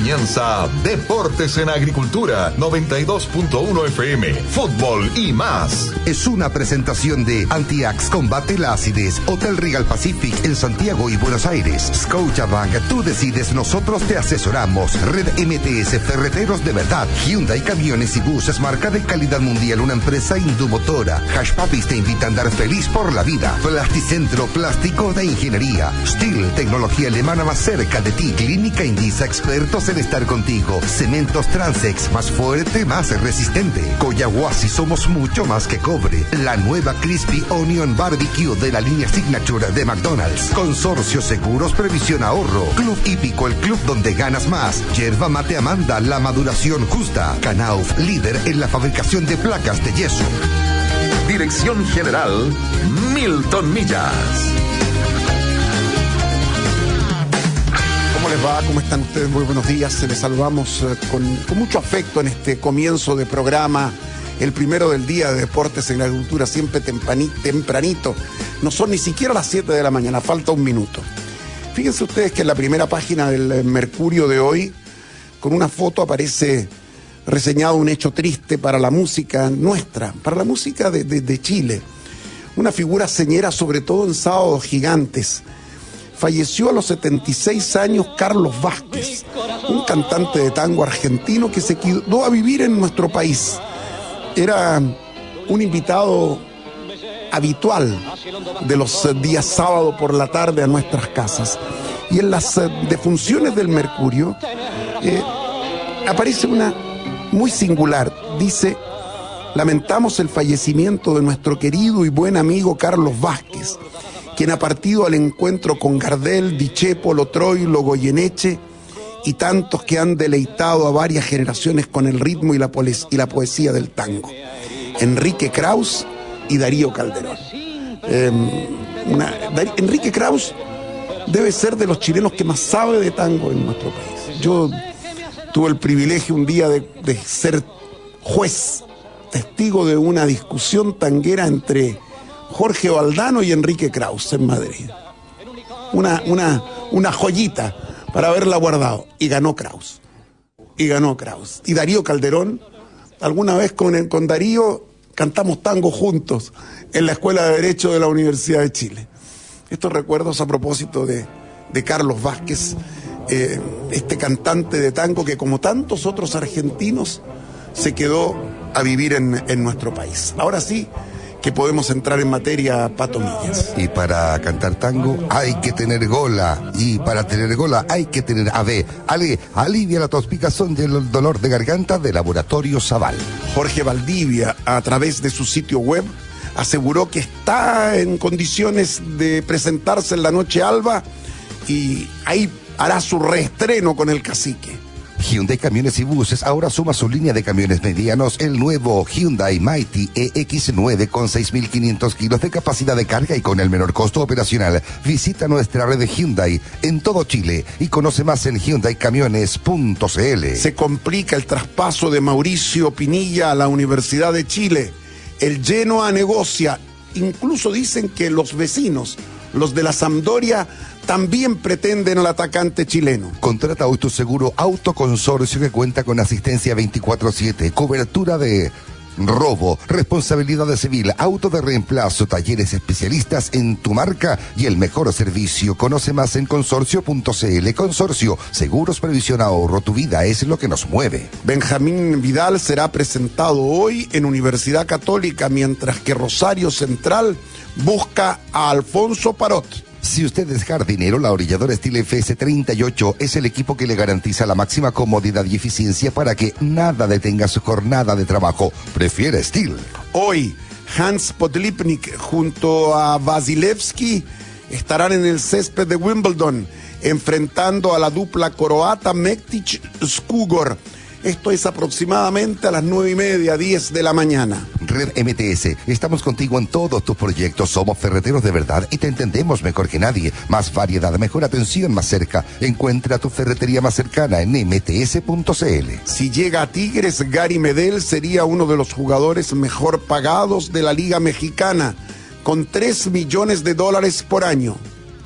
Comienza Deportes en Agricultura 92.1 FM, fútbol y más. Es una presentación de Antiax Combate la Acidez, Hotel Regal Pacific en Santiago y Buenos Aires. Scotiabank, tú decides, nosotros te asesoramos. Red MTS, ferreteros de verdad. Hyundai Camiones y Buses, marca de calidad mundial, una empresa indumotora. Hash Puppies te invita a andar feliz por la vida. Plasticentro, plástico de ingeniería. Steel, tecnología alemana más cerca de ti. Clínica Indisa, expertos en estar contigo. Cementos Transex, más fuerte, más resistente. Coyahuasi, somos mucho más que cobre. La nueva Crispy Onion Barbecue de la línea Signature de McDonald's. Consorcio Seguros Previsión Ahorro. Club Hípico, el club donde ganas más. Yerba Mate Amanda, la maduración justa. Knauf, líder en la fabricación de placas de yeso. Dirección General Milton Millas. ¿Cómo les va? ¿Cómo están ustedes? Muy buenos días. Les saludamos con mucho afecto en este comienzo de programa, el primero del día de Deportes en Agricultura, siempre tempranito. No son ni siquiera las 7 de la mañana, falta un minuto. Fíjense ustedes que en la primera página del Mercurio de hoy, con una foto aparece reseñado un hecho triste para la música nuestra, para la música de Chile. Una figura señera, sobre todo en sábados gigantes. Falleció a los 76 años Carlos Vázquez, un cantante de tango argentino que se quedó a vivir en nuestro país. Era un invitado habitual de los días sábado por la tarde a nuestras casas. Y en las defunciones del Mercurio aparece una muy singular. Dice: lamentamos el fallecimiento de nuestro querido y buen amigo Carlos Vázquez, quien ha partido al encuentro con Gardel, Discépolo, Troilo, Goyeneche y tantos que han deleitado a varias generaciones con el ritmo y la poesía del tango. Enrique Krauss y Darío Calderón. Enrique Krauss debe ser de los chilenos que más sabe de tango en nuestro país. Yo tuve el privilegio un día de ser juez, testigo de una discusión tanguera entre Jorge Valdano y Enrique Krauss en Madrid. Una joyita para haberla guardado. Y ganó Krauss. Y Darío Calderón, alguna vez con Darío cantamos tango juntos en la Escuela de Derecho de la Universidad de Chile. Estos recuerdos a propósito de Carlos Vázquez, este cantante de tango que, como tantos otros argentinos, se quedó a vivir en nuestro país. Ahora sí que podemos entrar en materia, Pato Millas. Y para cantar tango hay que tener gola. Y para tener gola hay que tener ave. Ale, alivia la tos picazón del dolor de garganta de Laboratorio Zaval. Jorge Valdivia, a través de su sitio web, aseguró que está en condiciones de presentarse en la Noche Alba y ahí hará su reestreno con el Cacique. Hyundai Camiones y Buses ahora suma su línea de camiones medianos, el nuevo Hyundai Mighty EX9 con 6.500 kilos de capacidad de carga y con el menor costo operacional. Visita nuestra red de Hyundai en todo Chile y conoce más en hyundaicamiones.cl. Se complica el traspaso de Mauricio Pinilla a la Universidad de Chile. El Genoa negocia. Incluso dicen que los vecinos, los de la Sampdoria, también pretenden al atacante chileno. Contrata Autoseguro Autoconsorcio, que cuenta con asistencia 24/7, cobertura de robo, responsabilidad civil, auto de reemplazo, talleres especialistas en tu marca y el mejor servicio. Conoce más en consorcio.cl. Consorcio, seguros, previsión, ahorro. Tu vida es lo que nos mueve. Benjamín Vidal será presentado hoy en Universidad Católica, mientras que Rosario Central busca a Alfonso Parot. Si usted es jardinero, la Orilladora Steel FS38 es el equipo que le garantiza la máxima comodidad y eficiencia para que nada detenga su jornada de trabajo. Prefiere Steel. Hoy, Hans Podlipnik junto a Vasilevsky estarán en el césped de Wimbledon, enfrentando a la dupla croata Mektic-Skugor. Esto es aproximadamente a las 9:30, 10 de la mañana. Red MTS, estamos contigo en todos tus proyectos. Somos ferreteros de verdad y te entendemos mejor que nadie. Más variedad, mejor atención más cerca. Encuentra tu ferretería más cercana en mts.cl. Si llega a Tigres, Gary Medel sería uno de los jugadores mejor pagados de la Liga Mexicana, con $3 millones por año.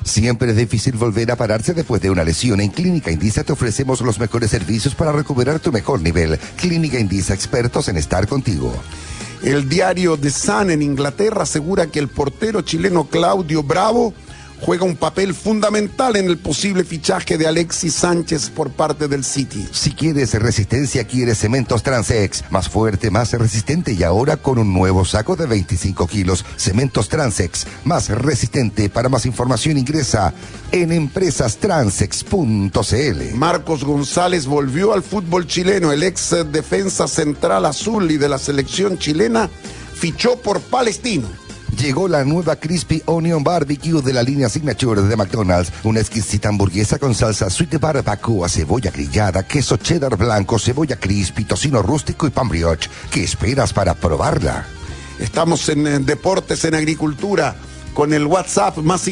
Siempre es difícil volver a pararse después de una lesión. En Clínica Indisa te ofrecemos los mejores servicios para recuperar tu mejor nivel. Clínica Indisa, expertos en estar contigo. El diario The Sun en Inglaterra asegura que el portero chileno Claudio Bravo juega un papel fundamental en el posible fichaje de Alexis Sánchez por parte del City. Si quieres resistencia, quieres Cementos Transex. Más fuerte, más resistente y ahora con un nuevo saco de 25 kilos. Cementos Transex, más resistente. Para más información ingresa en empresastransex.cl. Marcos González volvió al fútbol chileno. El ex defensa central azul y de la selección chilena fichó por Palestino. Llegó la nueva Crispy Onion Barbecue de la línea Signature de McDonald's. Una exquisita hamburguesa con salsa sweet barbacoa, cebolla grillada, queso cheddar blanco, cebolla crispy, tocino rústico y pan brioche. ¿Qué esperas para probarla? Estamos en Deportes en Agricultura con el WhatsApp más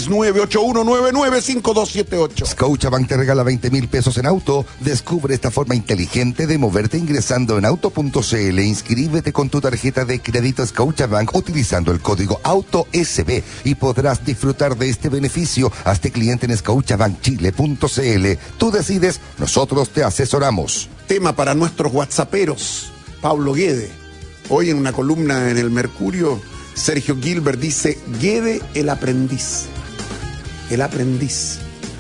569-8199-5278. Scotiabank te regala 20,000 pesos en auto. Descubre esta forma inteligente de moverte ingresando en auto.cl. Inscríbete con tu tarjeta de crédito Scotiabank utilizando el código AUTOSB y podrás disfrutar de este beneficio. Hazte cliente en scotiabankchile.cl. Tú decides, nosotros te asesoramos. Tema para nuestros whatsapperos. Pablo Guede. Hoy en una columna en el Mercurio, Sergio Gilbert dice: Guede el aprendiz. El aprendiz.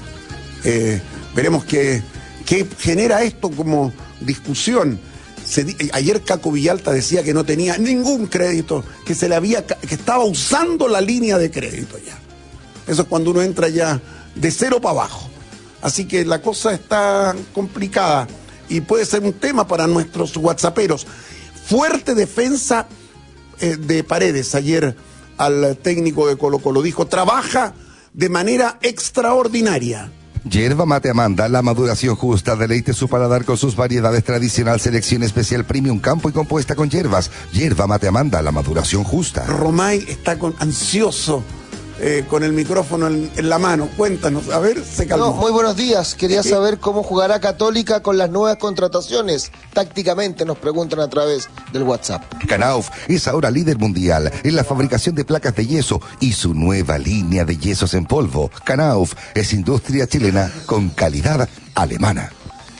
Veremos qué genera esto como discusión. Ayer Caco Villalta decía que no tenía ningún crédito, que estaba usando la línea de crédito ya. Eso es cuando uno entra ya de cero para abajo. Así que la cosa está complicada y puede ser un tema para nuestros whatsapperos. Fuerte defensa de Paredes ayer al técnico de Colo-Colo. Dijo: trabaja de manera extraordinaria. Yerba Mate Amanda, la maduración justa. Deleite su paladar con sus variedades tradicional, selección especial premium campo y compuesta con hierbas. Yerba Mate Amanda, la maduración justa. Romay está ansioso con el micrófono en la mano. Cuéntanos, a ver, se calmó. No, muy buenos días. Quería saber cómo jugará Católica con las nuevas contrataciones. Tácticamente nos preguntan a través del WhatsApp. Knauf es ahora líder mundial en la fabricación de placas de yeso y su nueva línea de yesos en polvo. Knauf es industria chilena con calidad alemana.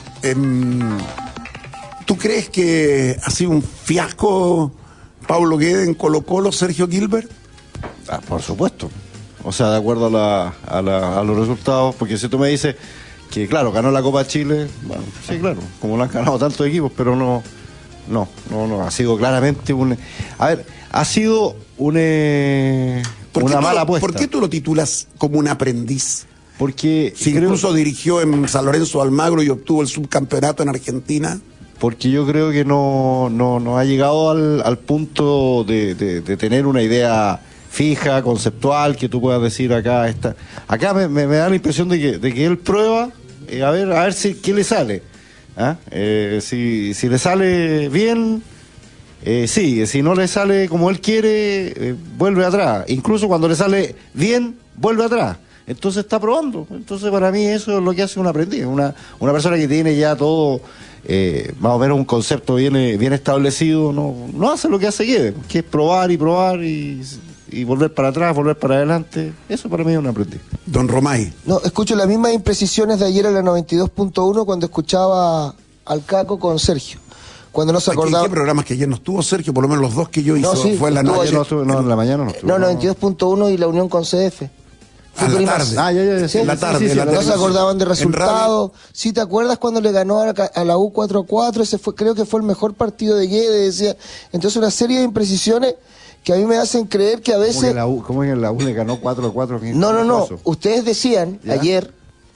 ¿Tú crees que ha sido un fiasco Pablo Guede en Colo-Colo, Sergio Gilbert? Por supuesto. O sea, de acuerdo a los resultados, porque si tú me dices que, claro, ganó la Copa Chile, bueno, sí, claro, como lo han ganado tantos equipos, pero no, ha sido claramente ha sido una mala apuesta. ¿Por qué tú lo titulas como un aprendiz? Porque si incluso dirigió en San Lorenzo Almagro y obtuvo el subcampeonato en Argentina. Porque yo creo que no ha llegado al punto de tener una idea fija, conceptual, que tú puedas decir acá está. Acá me da la impresión de que él prueba, a ver qué le sale. ¿Ah? Si le sale bien, sigue. Si no le sale como él quiere, vuelve atrás. Incluso cuando le sale bien, vuelve atrás. Entonces está probando. Entonces para mí eso es lo que hace un aprendiz. Una persona que tiene ya todo, más o menos un concepto bien establecido, no hace lo que hace Guede, que es probar y volver para atrás, volver para adelante. Eso para mí es un aprendiz. Don Romay. No, escucho las mismas imprecisiones de ayer a la 92.1 cuando escuchaba al Caco con Sergio. Cuando no se acordaba. ¿Qué programas que ayer no estuvo Sergio? Por lo menos los dos que yo hice. No, sí, fue en la noche. En la mañana no estuvo. No, 92.1 y la unión con CF. A la tarde. Sí, en la tarde. Sí, no se acordaban de resultados. ¿Sí te acuerdas cuando le ganó a la U 4-4? Ese creo que fue el mejor partido de Guede, decía. Entonces una serie de imprecisiones que a mí me hacen creer que a veces... ¿Cómo es que la U le ganó 4-4? No. Ustedes decían ayer...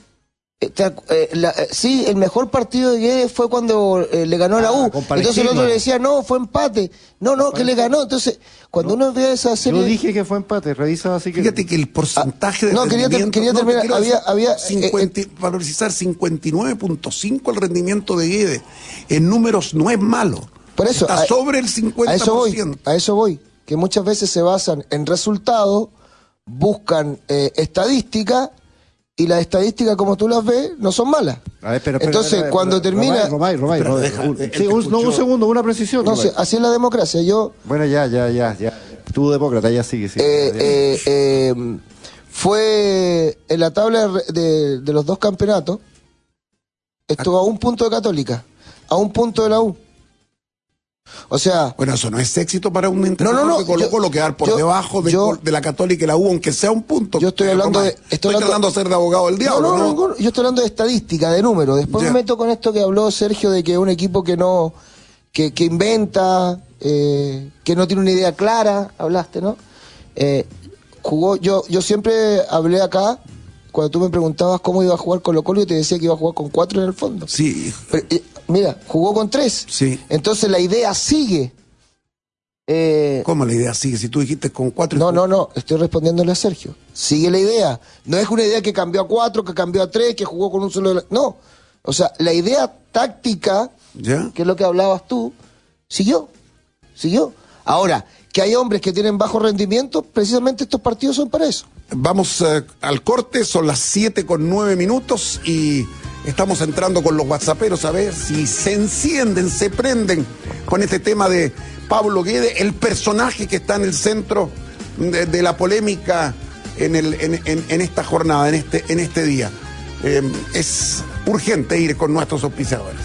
sí, el mejor partido de Guede fue cuando le ganó a la U. Entonces el otro le decía, no, fue empate. No, que le ganó. Entonces, cuando uno ve esa serie... Yo dije que fue empate, revisa así que... Fíjate que el porcentaje de rendimiento... quería terminar. Había valorizar 59.5 el rendimiento de Guede. En números no es malo. Por eso, está sobre el 50%. A eso voy. Que muchas veces se basan en resultados, buscan estadísticas, y las estadísticas, como tú las ves, no son malas. Entonces, cuando termina... Romay. Un segundo, una precisión. No sé, así es la democracia. Bueno, ya. Tú demócrata, ya sigue. fue en la tabla de los 2 campeonatos, estuvo a 1 punto de Católica, a 1 punto de la U. O sea... Bueno, eso no es éxito para un entrenador que Colo-Colo quedar por debajo de la Católica y la U, aunque sea 1 punto. Yo estoy hablando estoy tratando de ser de abogado del diablo, ¿no? Yo estoy hablando de estadística, de números. Después me meto con esto que habló Sergio de que es un equipo que no... que inventa, que no tiene una idea clara, hablaste, ¿no? Jugó, yo siempre hablé acá, cuando tú me preguntabas cómo iba a jugar Colo-Colo, yo te decía que iba a jugar con 4 en el fondo. Sí. Pero, mira, jugó con 3. Sí. Entonces la idea sigue. ¿Cómo la idea sigue? Si tú dijiste con 4... No, estoy respondiéndole a Sergio. Sigue la idea. No es una idea que cambió a 4, que cambió a 3, que jugó con un solo... No. O sea, la idea táctica, que es lo que hablabas tú, siguió. Ahora, que hay hombres que tienen bajo rendimiento, precisamente estos partidos son para eso. Vamos al corte, son las 7:09 y estamos entrando con los whatsapperos a ver si se encienden, se prenden con este tema de Pablo Guede, el personaje que está en el centro de la polémica en esta jornada, en este día. Es urgente ir con nuestros auspiciadores.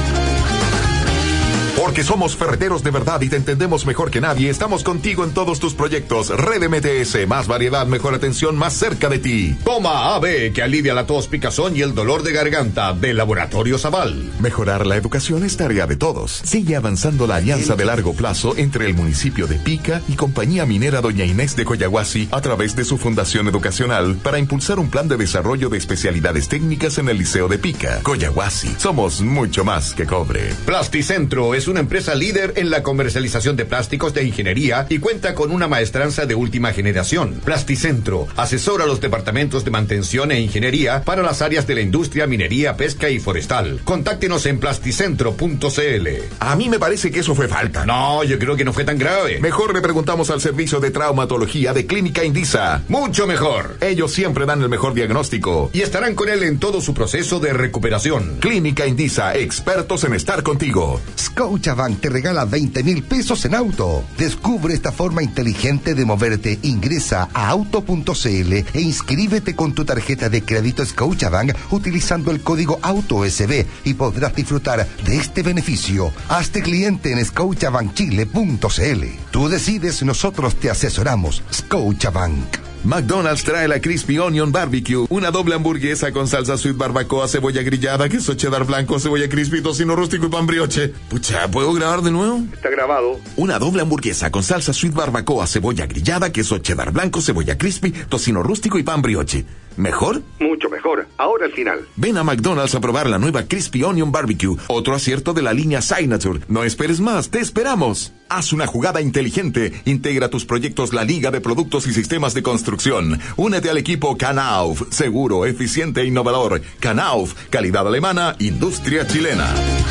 Porque somos ferreteros de verdad y te entendemos mejor que nadie, estamos contigo en todos tus proyectos. Red MTS, más variedad, mejor atención, más cerca de ti. Toma AB, que alivia la tos, picazón y el dolor de garganta, de Laboratorio Zaval. Mejorar la educación es tarea de todos. Sigue avanzando la alianza de largo plazo entre el municipio de Pica y Compañía Minera Doña Inés de Coyahuasi a través de su fundación educacional para impulsar un plan de desarrollo de especialidades técnicas en el Liceo de Pica. Coyahuasi, somos mucho más que cobre. Plasticentro es una empresa líder en la comercialización de plásticos de ingeniería y cuenta con una maestranza de última generación. Plasticentro asesora a los departamentos de mantención e ingeniería para las áreas de la industria, minería, pesca y forestal. Contáctenos en plasticentro.cl. A mí me parece que eso fue falta. No, yo creo que no fue tan grave. Mejor le preguntamos al servicio de traumatología de Clínica Indisa. Mucho mejor. Ellos siempre dan el mejor diagnóstico y estarán con él en todo su proceso de recuperación. Clínica Indisa, expertos en estar contigo. Scotiabank te regala 20,000 pesos en auto. Descubre esta forma inteligente de moverte. Ingresa a auto.cl e inscríbete con tu tarjeta de crédito Scotiabank utilizando el código AUTOSB y podrás disfrutar de este beneficio. Hazte cliente en scotiabankchile.cl. Tú decides, nosotros te asesoramos. Scotiabank. McDonald's trae la Crispy Onion Barbecue, una doble hamburguesa con salsa sweet barbacoa, cebolla grillada, queso cheddar blanco, cebolla crispy, tocino rústico y pan brioche. Pucha, ¿puedo grabar de nuevo? Está grabado. Una doble hamburguesa con salsa sweet barbacoa, cebolla grillada, queso cheddar blanco, cebolla crispy, tocino rústico y pan brioche. ¿Mejor? Mucho mejor. Ahora al final. Ven a McDonald's a probar la nueva Crispy Onion Barbecue, otro acierto de la línea Signature. No esperes más, te esperamos. Haz una jugada inteligente. Integra tus proyectos La Liga de Productos y Sistemas de Construcción. Únete al equipo Knauf, seguro, eficiente e innovador. Knauf, calidad alemana, industria chilena.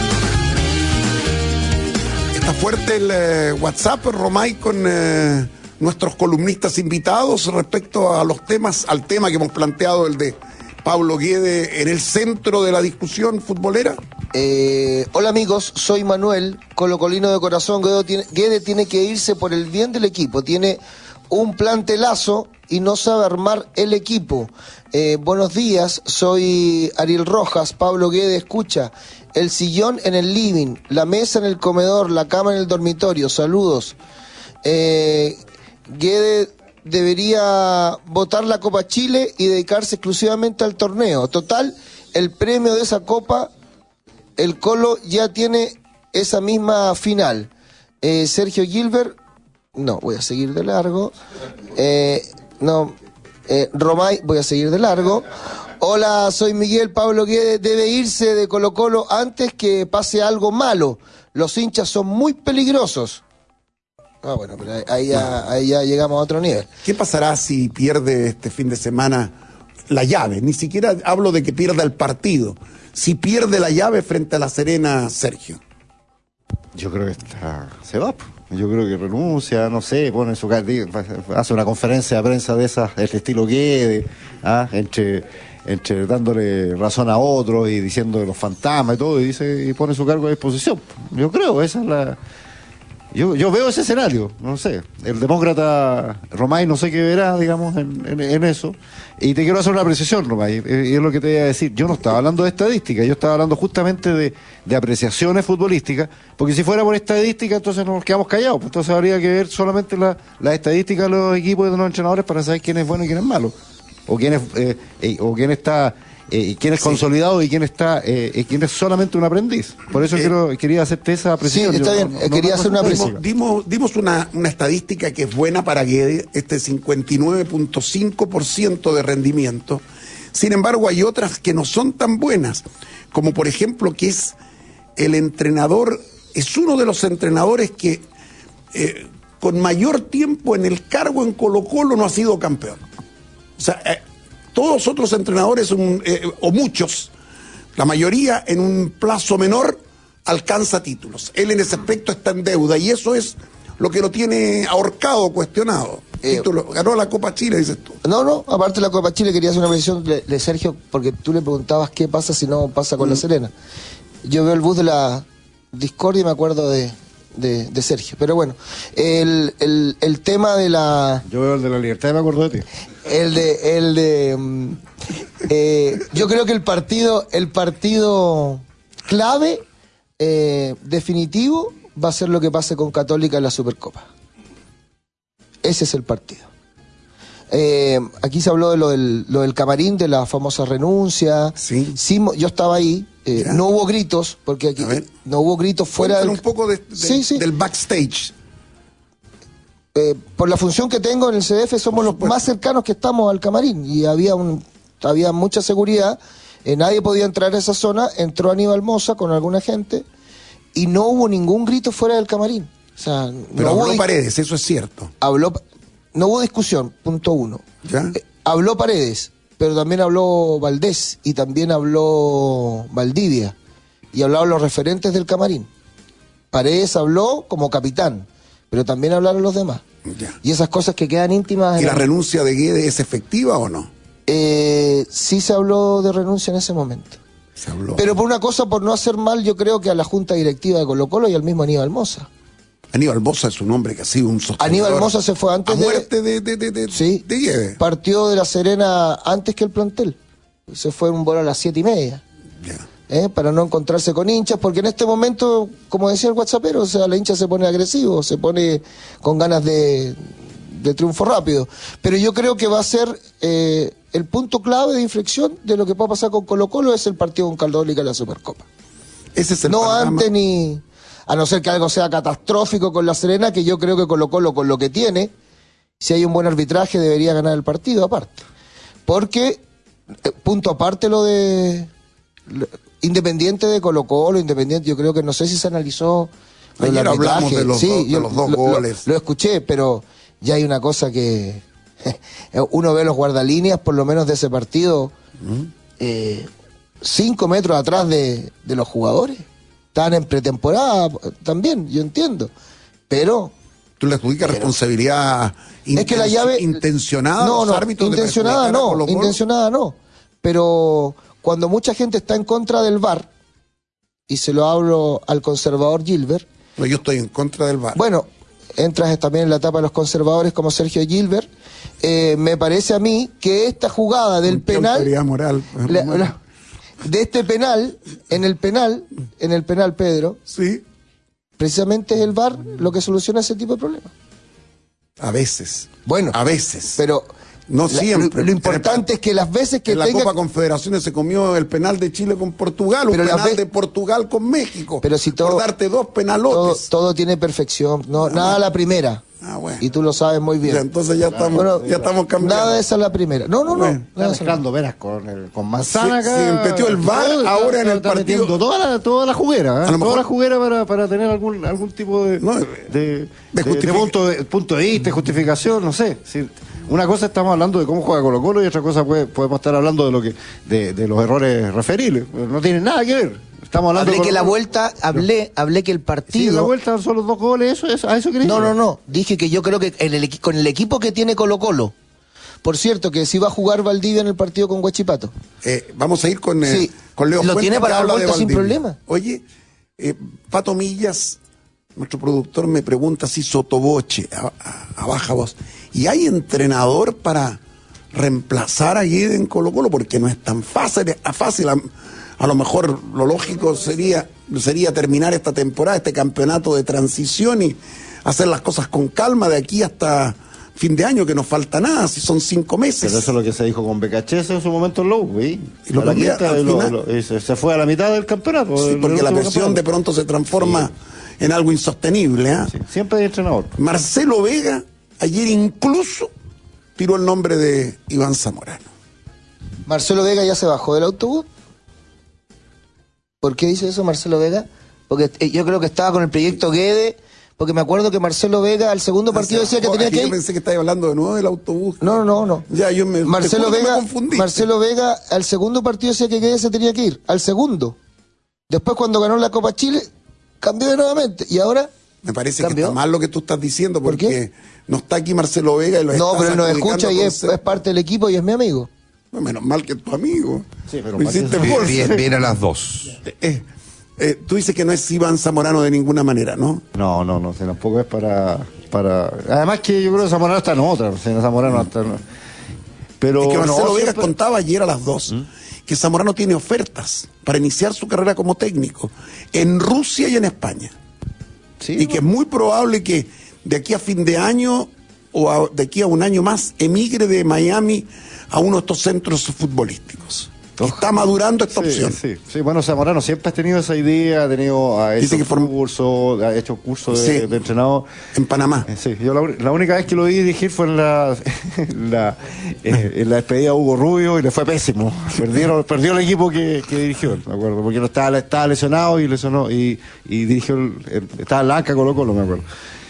Está fuerte el WhatsApp, Romay, con nuestros columnistas invitados respecto a los temas, al tema que hemos planteado, el de Pablo Guede en el centro de la discusión futbolera. Hola amigos, soy Manuel, colocolino de corazón. Guede tiene que irse por el bien del equipo. Tiene un plantelazo y no sabe armar el equipo. Buenos días, soy Ariel Rojas. Pablo Guede, escucha. El sillón en el living, la mesa en el comedor, la cama en el dormitorio. Saludos. Guede debería votar la Copa Chile y dedicarse exclusivamente al torneo. Total, el premio de esa Copa, el Colo ya tiene esa misma final. Sergio Gilbert, no, voy a seguir de largo. Romay, voy a seguir de largo. Hola, soy Miguel. Pablo Guede debe irse de Colo Colo antes que pase algo malo. Los hinchas son muy peligrosos. Bueno, pero ahí ya llegamos a otro nivel. ¿Qué pasará si pierde este fin de semana la llave? Ni siquiera hablo de que pierda el partido. Si pierde la llave frente a La Serena, Sergio. Yo creo que se va. Yo creo que renuncia, no sé, pone su hace una conferencia de prensa de esas, del estilo Guede, entre dándole razón a otros y diciendo de los fantasmas y todo, y pone su cargo a disposición. Yo creo, esa es Yo veo ese escenario, no sé. El demócrata Romay no sé qué verá, digamos, en eso. Y te quiero hacer una precisión, Romay, y es lo que te voy a decir. Yo no estaba hablando de estadística, yo estaba hablando justamente de apreciaciones futbolísticas, porque si fuera por estadística, entonces nos quedamos callados. Pues entonces habría que ver solamente las estadísticas de los equipos y de los entrenadores para saber quién es bueno y quién es malo. O quién está... quién es consolidado y quién es solamente un aprendiz. Por eso quería hacerte esa precisión. Sí, está bien, quería hacer una precisión. Dimos una estadística que es buena para Guede, 59.5% de rendimiento. Sin embargo, hay otras que no son tan buenas, como por ejemplo que es uno de los entrenadores que con mayor tiempo en el cargo en Colo-Colo no ha sido campeón. O sea, todos los otros entrenadores, o muchos, la mayoría en un plazo menor, alcanza títulos. Él en ese aspecto está en deuda y eso es lo que lo tiene ahorcado, cuestionado. Ganó la Copa Chile, dices tú. No, aparte de la Copa Chile quería hacer una precisión de Sergio, porque tú le preguntabas qué pasa si no pasa con La Serena. Yo veo el bus de la discordia y me acuerdo de Sergio. Pero bueno, el tema de la... Yo veo el de la Libertad y me acuerdo de ti. Yo creo que el partido clave, definitivo, va a ser lo que pase con Católica en la Supercopa. Ese es el partido. Aquí se habló de lo del camarín, de la famosa renuncia. Sí. Yo estaba ahí. No hubo gritos, porque aquí no hubo gritos fuera un poco del backstage. Por la función que tengo en el CDF, somos los más cercanos que estamos al camarín y había mucha seguridad. Nadie podía entrar a esa zona. Entró Aníbal Mosa con alguna gente y no hubo ningún grito fuera del camarín. O sea, pero habló Paredes, eso es cierto. No hubo discusión, punto uno. Habló Paredes, pero también habló Valdés y también habló Valdivia y hablaron los referentes del camarín. Paredes habló como capitán, pero también hablaron los demás. Y esas cosas que quedan íntimas... ¿Y la renuncia de Guede es efectiva o no? Sí se habló de renuncia en ese momento. Se habló. Pero por no hacer mal, yo creo que a la junta directiva de Colo-Colo y al mismo Aníbal Mosa. Aníbal Mosa es un hombre que ha sido un sostenedor. Aníbal Mosa se fue antes de muerte de Guede. Partió de La Serena antes que el plantel. Se fue en un vuelo a las 7:30. Para no encontrarse con hinchas, porque en este momento, como decía el WhatsAppero, o sea, la hincha se pone agresivo, se pone con ganas de triunfo rápido. Pero yo creo que va a ser el punto clave de inflexión de lo que pueda pasar con Colo-Colo, es el partido con Católica en la Supercopa. Ese es el no panorama. Antes ni... A no ser que algo sea catastrófico con La Serena, que yo creo que Colo-Colo, con lo que tiene, si hay un buen arbitraje, debería ganar el partido aparte. Porque, punto aparte Independiente de Colo-Colo, Independiente, yo creo que no sé si se analizó ayer hablamos de los dos goles. Lo escuché, pero ya hay una cosa que uno ve los guardalíneas, por lo menos de ese partido, 5 metros atrás de los jugadores. Estaban en pretemporada también, yo entiendo. Pero... ¿Tú le adjudicas responsabilidad es que la llave, intencionada? No, intencionada no. Pero cuando mucha gente está en contra del VAR, y se lo hablo al conservador Gilbert... No, yo estoy en contra del VAR. Bueno, entras también en la etapa de los conservadores como Sergio Gilbert. Me parece a mí que esta jugada del penal... Moral, de este penal, en el penal, Pedro, sí, precisamente es el VAR lo que soluciona ese tipo de problemas. A veces. Bueno, a veces. Pero no siempre. Lo importante es que las veces que en la Copa Confederaciones se comió el penal de Chile con Portugal, un penal de Portugal con México. Pero si todo, por darte 2 penalotes. Todo tiene perfección. No, nada a la primera. Bueno. Y tú lo sabes muy bien. Ya, entonces ya estamos cambiando. Nada de esa es la primera. No. Está mezclando veras con manzana acá. Se metió el VAR ahora en el partido. Toda la juguera, toda la juguera para tener algún tipo de punto de vista, justificación, no sé. Una cosa estamos hablando de cómo juega Colo-Colo y otra cosa podemos estar hablando de los errores referibles. No tiene nada que ver. Estamos hablando hablé que la vuelta, hablé que el partido... Sí, la vuelta son los 2 goles, ¿a eso querés? No. Dije que yo creo que con el equipo que tiene Colo-Colo, por cierto, que si va a jugar Valdivia en el partido con Huachipato. Vamos a ir con Leo Lo Fuentes, tiene para dar vuelta sin problema. Oye, Pato Millas nuestro productor me pregunta si sotoboche, a baja voz, ¿y hay entrenador para reemplazar a Guede en Colo-Colo? Porque no es tan fácil. A lo mejor lo lógico sería terminar esta temporada, este campeonato de transición y hacer las cosas con calma de aquí hasta fin de año, que no falta nada, si son 5 meses. Pero eso es lo que se dijo con Becachese en su momento en Lowe, güey. Y lo cambió al final. Se fue a la mitad del campeonato. Sí, porque la presión de pronto se transforma en algo insostenible. Sí, siempre hay entrenador. Marcelo Vega ayer incluso tiró el nombre de Iván Zamorano. ¿Marcelo Vega ya se bajó del autobús? ¿Por qué dice eso Marcelo Vega? Porque yo creo que estaba con el proyecto Guede, porque me acuerdo que Marcelo Vega al segundo partido decía que tenía que ir. Yo pensé que estabas hablando de nuevo del autobús. No. Ya, Marcelo Vega, me confundí. Marcelo Vega al segundo partido decía que Guede se tenía que ir, al segundo. Después cuando ganó la Copa Chile, cambió de nuevamente. Y ahora me parece ¿cambió? Que está mal lo que tú estás diciendo, porque no está aquí Marcelo Vega y lo no, pero él nos escucha y es parte del equipo y es mi amigo. Menos mal que es tu amigo. Sí, pero me hiciste bien a las dos. Tú dices que no es Iván Zamorano de ninguna manera, ¿no? No, tampoco es para... Además que yo creo que Zamorano está en otra. Zamorano está... Pero es que Marcelo Vega siempre... contaba ayer a las 2 que Zamorano tiene ofertas para iniciar su carrera como técnico en Rusia y en España. Sí, y que es muy probable que de aquí a fin de año o de aquí a un año más emigre de Miami a uno de estos centros futbolísticos. Está madurando esta opción. Sí, bueno, Zamorano siempre ha tenido esa idea, ha hecho cursos de entrenador. En Panamá. Sí, yo la única vez que lo vi dirigir fue en la despedida de Hugo Rubio y le fue pésimo. Perdió el equipo que dirigió, me acuerdo, porque no estaba lesionado y dirigió, estaba en la ANCA Colo-Colo, me acuerdo.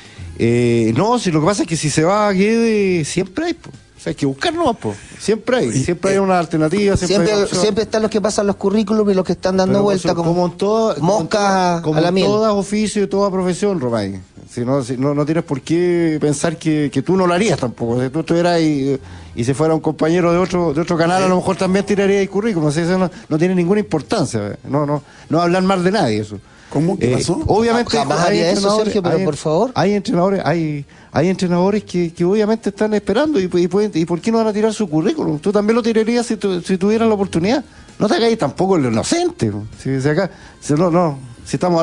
No, si lo que pasa es que si se va a Guede, siempre hay, o sea, hay que buscar nomás, siempre hay una alternativa. Siempre están los que pasan los currículums y los que están dando vueltas como en todas moscas como a la miel. Todas oficio y toda profesión, Romay. Si no tienes por qué pensar que tú no lo harías tampoco. Si tú estuvieras y se fuera un compañero de otro canal, a lo mejor también tiraría el currículum. O sea, eso no tiene ninguna importancia. No hablar mal de nadie eso. ¿Cómo? ¿Qué pasó? Obviamente jamás haría eso, Sergio, pero por favor. Hay entrenadores que obviamente están esperando y ¿por qué no van a tirar su currículum? Tú también lo tirarías si tuvieras la oportunidad. No te hagáis tampoco el inocente. Si estamos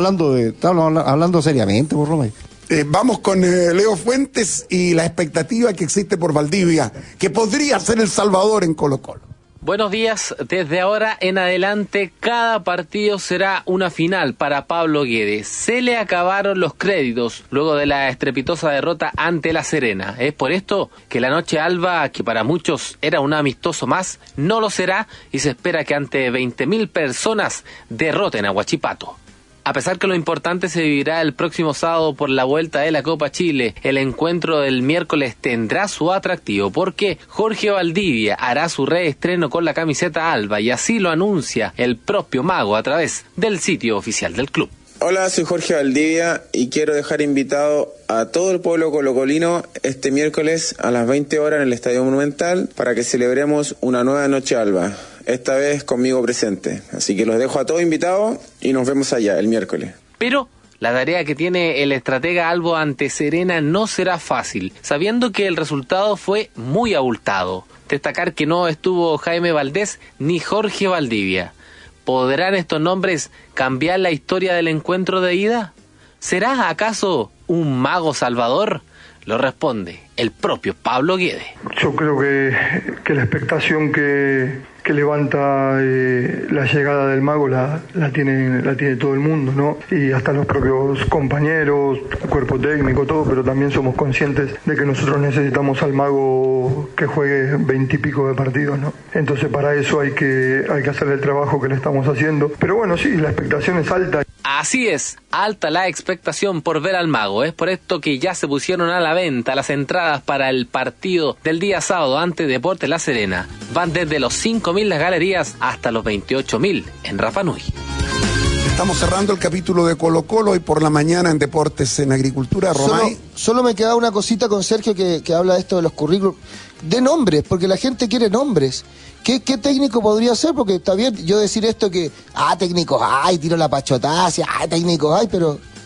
hablando seriamente, por Roma. Vamos con Leo Fuentes y la expectativa que existe por Valdivia, que podría ser el Salvador en Colo-Colo. Buenos días, desde ahora en adelante cada partido será una final para Pablo Guede. Se le acabaron los créditos luego de la estrepitosa derrota ante La Serena. Es por esto que la noche alba, que para muchos era un amistoso más, no lo será y se espera que ante 20.000 personas derroten a Huachipato. A pesar que lo importante se vivirá el próximo sábado por la vuelta de la Copa Chile, el encuentro del miércoles tendrá su atractivo porque Jorge Valdivia hará su reestreno con la camiseta alba y así lo anuncia el propio mago a través del sitio oficial del club. Hola, soy Jorge Valdivia y quiero dejar invitado a todo el pueblo colocolino este miércoles a las 20 horas en el Estadio Monumental para que celebremos una nueva noche alba, esta vez conmigo presente. Así que los dejo a todos invitados y nos vemos allá el miércoles. Pero la tarea que tiene el estratega albo ante Serena no será fácil, sabiendo que el resultado fue muy abultado. Destacar que no estuvo Jaime Valdés ni Jorge Valdivia. ¿Podrán estos nombres cambiar la historia del encuentro de ida? ¿Será acaso un mago salvador? Lo responde el propio Pablo Guede. Yo creo que la expectación que levanta la llegada del mago la tiene todo el mundo, ¿no? Y hasta los propios compañeros, cuerpo técnico, todo, pero también somos conscientes de que nosotros necesitamos al mago que juegue 20 y pico de partidos, ¿no? Entonces para eso hay que hacer el trabajo que le estamos haciendo. Pero bueno, sí, la expectación es alta. Así es, alta la expectación por ver al mago. Es por esto que ya se pusieron a la venta las entradas para el partido del día sábado ante Deportes La Serena. Van desde los 5.000 las galerías hasta los 28.000 en Rapa Nui. Estamos cerrando el capítulo de Colo-Colo hoy por la mañana en Deportes en Agricultura. Romay. Solo me queda una cosita con Sergio que habla de esto de los currículos. De nombres, porque la gente quiere nombres. ¿Qué técnico podría ser? Porque está bien yo decir esto que, técnicos hay, tiro la pachotacia, técnicos hay, pero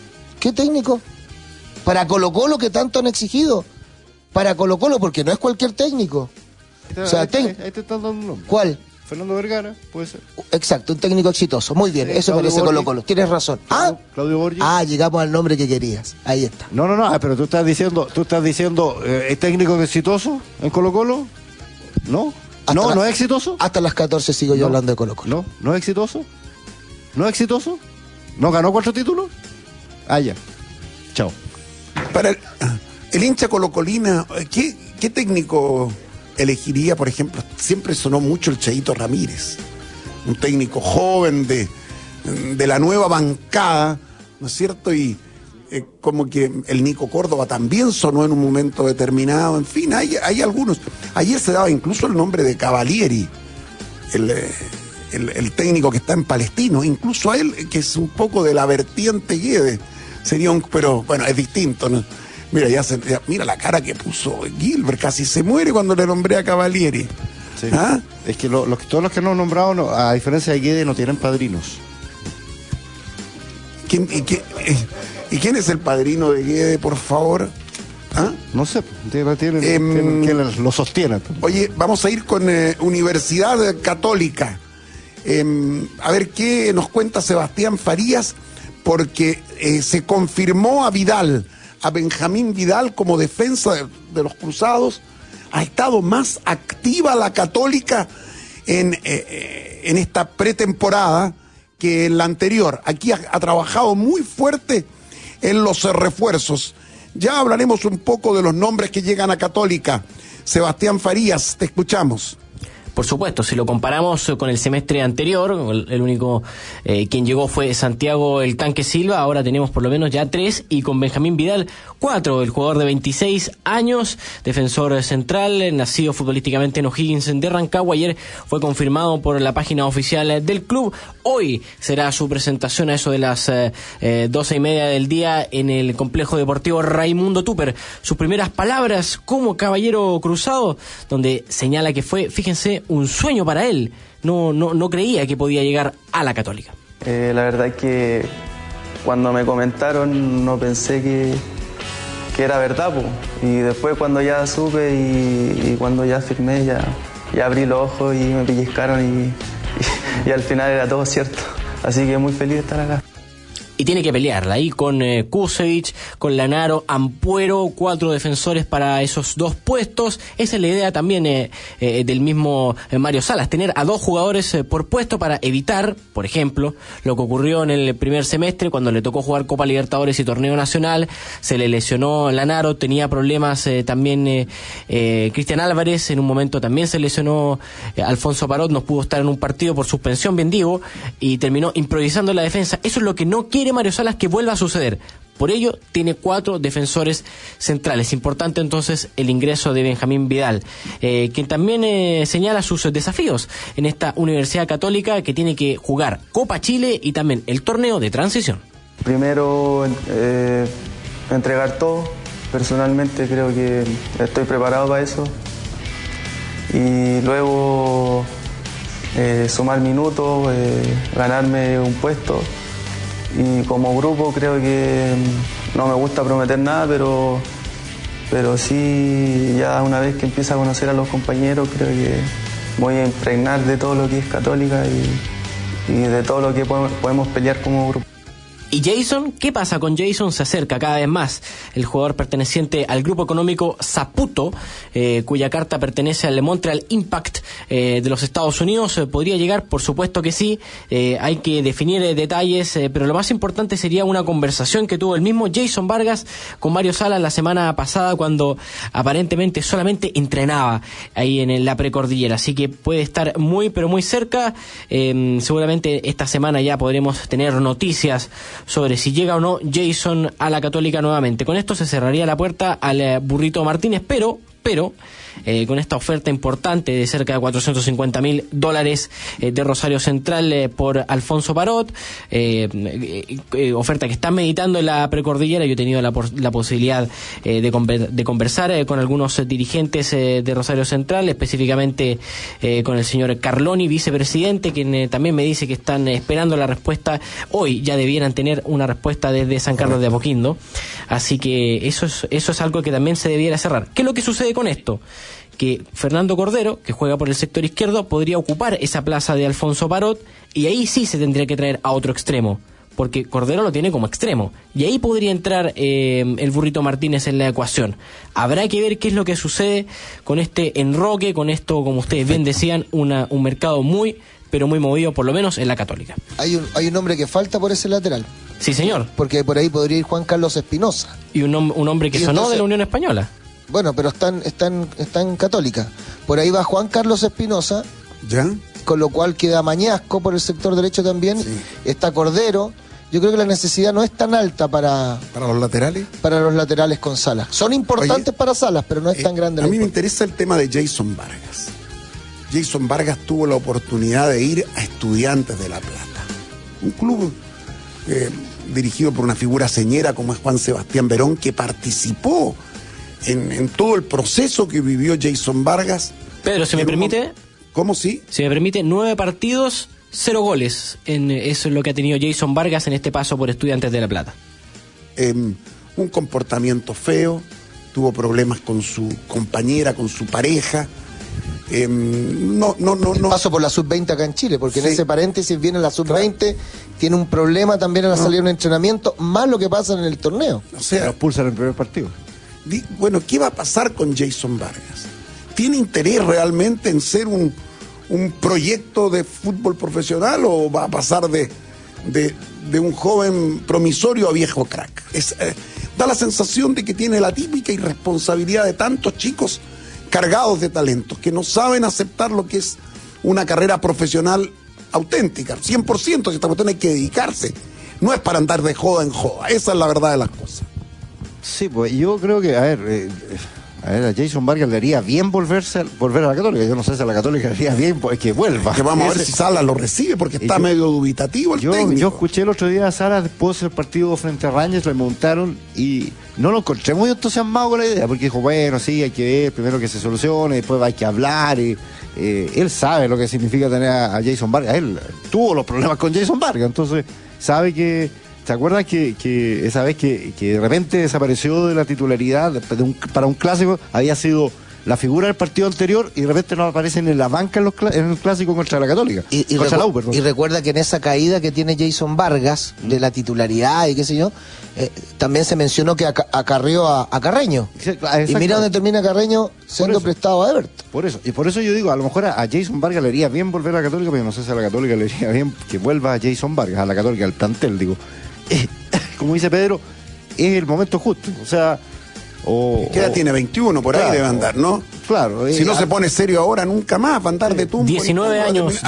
¿Qué técnico? Para Colo-Colo que tanto han exigido. Para Colo-Colo, porque no es cualquier técnico. O sea, ahí te están dando un nombre. ¿Cuál? Fernando Vergara, puede ser. Exacto, un técnico exitoso. Muy bien, eso merece Colo-Colo. Tienes razón. Claudio Borghi. Llegamos al nombre que querías. Ahí está. No, pero tú estás diciendo, ¿es técnico exitoso en Colo-Colo? ¿No? ¿No es exitoso? Hasta las 14 sigo yo hablando de Colo-Colo. ¿No es exitoso? ¿No es exitoso? ¿No ganó 4 títulos? Ya. Chao. Para el hincha colocolina, ¿qué técnico elegiría, por ejemplo? Siempre sonó mucho el Cheito Ramírez, un técnico joven de la nueva bancada, ¿no es cierto? Y como que el Nico Córdoba también sonó en un momento determinado. En fin, hay algunos. Ayer se daba incluso el nombre de Cavalieri, el técnico que está en Palestino, incluso a él, que es un poco de la vertiente Guede, pero bueno, es distinto, ¿no? Mira, mira la cara que puso Gilbert, casi se muere cuando le nombré a Cavalieri. Sí. Es que todos los que no han nombrado, a diferencia de Guede, no tienen padrinos. ¿Y quién es el padrino de Guede, por favor? No sé, ¿quién lo sostiene? Oye, vamos a ir con Universidad Católica. A ver qué nos cuenta Sebastián Farías, porque se confirmó a Benjamín Vidal como defensa de los Cruzados. Ha estado más activa la Católica en esta pretemporada que en la anterior. Aquí ha trabajado muy fuerte en los refuerzos. Ya hablaremos un poco de los nombres que llegan a Católica. Sebastián Farías, te escuchamos. Por supuesto, si lo comparamos con el semestre anterior, el único quien llegó fue Santiago el Tanque Silva, ahora tenemos por lo menos ya 3, y con Benjamín Vidal 4, el jugador de 26 años, defensor central, nacido futbolísticamente en O'Higgins de Rancagua. Ayer fue confirmado por la página oficial del club. Hoy será su presentación a eso de las 12:30 del día en el complejo deportivo Raimundo Tupper. Sus primeras palabras como caballero cruzado, donde señala que fue, fíjense, un sueño para él. No creía que podía llegar a la Católica. La verdad es que cuando me comentaron no pensé que era verdad, po. Y después cuando ya supe y cuando ya firmé, ya abrí los ojos y me pellizcaron y al final era todo cierto. Así que muy feliz de estar acá. Y tiene que pelearla ahí con Kusevich, con Lanaro, Ampuero, 4 defensores para esos 2 puestos. Esa es la idea también del mismo Mario Salas, tener a 2 jugadores por puesto para evitar, por ejemplo, lo que ocurrió en el primer semestre cuando le tocó jugar Copa Libertadores y Torneo Nacional. Se le lesionó Lanaro, tenía problemas también Cristian Álvarez, en un momento también se lesionó Alfonso Parot, no pudo estar en un partido por suspensión, bien digo, y terminó improvisando en la defensa. Eso es lo que no quiere Mario Salas que vuelva a suceder. Por ello, tiene 4 defensores centrales. Importante entonces el ingreso de Benjamín Vidal, quien también señala sus desafíos en esta Universidad Católica, que tiene que jugar Copa Chile y también el torneo de transición. Primero, entregar todo. Personalmente creo que estoy preparado para eso. Y luego sumar minutos, ganarme un puesto. Y como grupo creo que no me gusta prometer nada, pero sí, ya una vez que empiece a conocer a los compañeros, creo que voy a impregnar de todo lo que es Católica y de todo lo que podemos pelear como grupo. ¿Y Jason? ¿Qué pasa con Jason? Se acerca cada vez más el jugador perteneciente al grupo económico Saputo, cuya carta pertenece al Montreal Impact de los Estados Unidos. ¿Podría llegar? Por supuesto que sí. Hay que definir detalles, pero lo más importante sería una conversación que tuvo el mismo Jason Vargas con Mario Salas la semana pasada, cuando aparentemente solamente entrenaba ahí en la precordillera. Así que puede estar muy, pero muy cerca. Seguramente esta semana ya podremos tener noticias sobre si llega o no Jason a la Católica nuevamente. Con esto se cerraría la puerta al Burrito Martínez, pero pero con esta oferta importante de cerca de $450,000 de Rosario Central por Alfonso Parot, oferta que está meditando en la precordillera. Yo he tenido la posibilidad de conversar con algunos dirigentes de Rosario Central, específicamente con el señor Carloni, vicepresidente, quien también me dice que están esperando la respuesta. Hoy ya debieran tener una respuesta desde San Carlos de Apoquindo, así que eso es algo que también se debiera cerrar. ¿Qué es lo que sucede con esto? Que Fernando Cordero, que juega por el sector izquierdo, podría ocupar esa plaza de Alfonso Parot, y ahí sí se tendría que traer a otro extremo, porque Cordero lo tiene como extremo, y ahí podría entrar el Burrito Martínez en la ecuación. Habrá que ver qué es lo que sucede con este enroque, con esto, como ustedes bien decían, un mercado muy, pero muy movido, por lo menos en la Católica. Hay un hombre que falta por ese lateral. Sí, señor. Porque por ahí podría ir Juan Carlos Espinosa. Y un hombre que sonó de la Unión Española. Bueno, pero está en Católica. Por ahí va Juan Carlos Espinosa, ¿ya? Con lo cual queda Mañasco por el sector derecho también. Sí. Está Cordero. Yo creo que la necesidad no es tan alta para los laterales. Para los laterales con Salas. Son importantes para Salas, pero no es tan grande. A mí me interesa el tema de Jason Vargas. Jason Vargas tuvo la oportunidad de ir a Estudiantes de La Plata, un club dirigido por una figura señera como es Juan Sebastián Verón, que participó en todo el proceso que vivió Jason Vargas. Pedro, si me permite. ¿Cómo sí? Si me permite, 9 partidos, 0 goles. Eso es lo que ha tenido Jason Vargas en este paso por Estudiantes de La Plata. Un comportamiento feo, tuvo problemas con su compañera, con su pareja. No. Paso por la sub-20 acá en Chile, porque sí. En ese paréntesis viene la sub-20, claro. Tiene un problema también a la salida de un entrenamiento, más lo que pasa en el torneo. O sea, lo expulsan en el primer partido. Bueno, ¿qué va a pasar con Jason Vargas? ¿Tiene interés realmente en ser un proyecto de fútbol profesional o va a pasar de un joven promisorio a viejo crack? Da la sensación de que tiene la típica irresponsabilidad de tantos chicos cargados de talentos que no saben aceptar lo que es una carrera profesional auténtica, 100%, que esta cuestión hay que dedicarse. No es para andar de joda en joda, esa es la verdad de las cosas. Sí, pues yo creo que, a Jason Vargas le haría bien volver a la Católica. Yo no sé si a la Católica le haría bien que vuelva. Que vamos a ver si Salas lo recibe, porque está medio dubitativo el técnico. Yo escuché el otro día a Salas después del partido frente a Rangers, le montaron y no lo encontré muy entusiasmado con la idea, porque dijo, bueno, sí, hay que ver primero que se solucione, después hay que hablar. Y él sabe lo que significa tener a Jason Vargas. Él tuvo los problemas con Jason Vargas, entonces sabe que... ¿Te acuerdas que esa vez que de repente desapareció de la titularidad para un clásico? Había sido la figura del partido anterior y de repente no aparecen en la banca en el clásico contra la Católica. Y recuerda que en esa caída que tiene Jason Vargas de la titularidad y qué sé yo, también se mencionó que acarrió a Carreño. Y mira dónde termina Carreño siendo prestado a Everton. Por eso yo digo, a lo mejor a Jason Vargas le iría bien volver a la Católica, pero no sé si a la Católica le iría bien que vuelva a Jason Vargas, a la Católica, al plantel, digo. Como dice Pedro, es el momento justo. O sea, ¿qué edad tiene? 21, por ahí debe andar, ¿no? Claro. Si no se pone serio ahora, nunca más va a andar de tumbo. 19